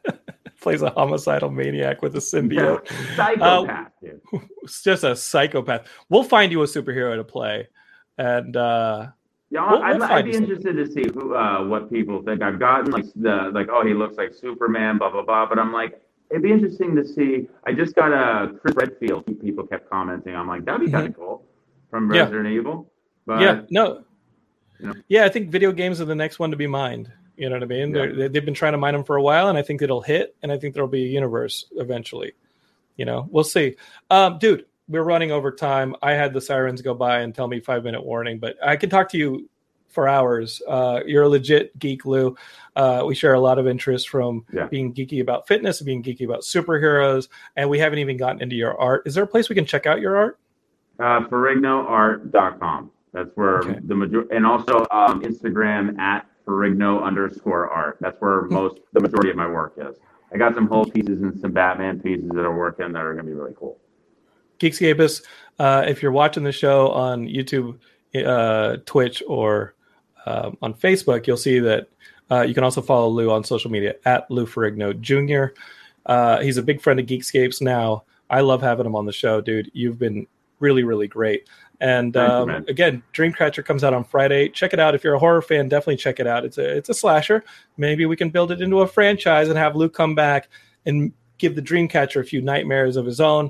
Plays a homicidal maniac with a symbiote. Yeah. Psychopath, uh, dude. It's just a psychopath. We'll find you a superhero to play, and uh, yeah, we'll, I'd, we'll I'd be interested to see who, uh, what people think. I've gotten like the like, oh, he looks like Superman, blah blah blah. But I'm like, it'd be interesting to see. I just got a Chris Redfield. People kept commenting. I'm like, that'd be kind of mm-hmm. cool from Resident yeah. Evil. But, yeah, no, you know. yeah, I think video games are the next one to be mined. You know what I mean? Yeah. They've been trying to mine them for a while, and I think it'll hit, and I think there'll be a universe eventually. You know, we'll see. Um, dude, we're running over time. I had the sirens go by and tell me five-minute warning, but I can talk to you for hours. Uh, you're a legit geek, Lou. Uh, we share a lot of interest from yeah. being geeky about fitness, being geeky about superheroes, and we haven't even gotten into your art. Is there a place we can check out your art? Uh, Ferrigno art dot com. That's where okay. the majority, and also um, Instagram at Ferrigno underscore art. That's where most the majority of my work is. I got some Hulk pieces and some Batman pieces that are working that are going to be really cool. Geekscapists, uh, if you're watching the show on YouTube, uh, Twitch, or uh, on Facebook, you'll see that uh, you can also follow Lou on social media at Lou Ferrigno Junior Uh, he's a big friend of Geekscapes now. I love having him on the show, dude. You've been really, really great. And um, you, again, Dreamcatcher comes out on Friday. Check it out. If you're a horror fan, definitely check it out. It's a it's a slasher. Maybe we can build it into a franchise and have Luke come back and give the Dreamcatcher a few nightmares of his own.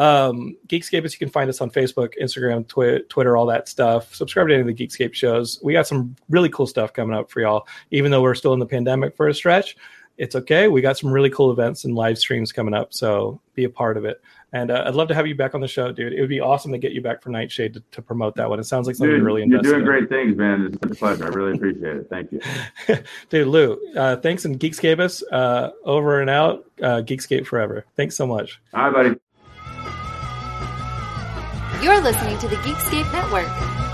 Um, Geekscapists, you can find us on Facebook, Instagram, Twi- Twitter, all that stuff. Subscribe to any of the Geekscape shows. We got some really cool stuff coming up for y'all. Even though we're still in the pandemic for a stretch, it's okay. We got some really cool events and live streams coming up, so be a part of it. And uh, I'd love to have you back on the show, dude. It would be awesome to get you back for Nightshade to, to promote that one. It sounds like something dude, you're really invested You're doing in. great things, man. It's such a pleasure. I really appreciate it. Thank you. Dude, Lou, uh, thanks, and Geekscapists, uh, over and out. Uh, Geekscape forever. Thanks so much. All right, buddy. You're listening to the Geekscape Network.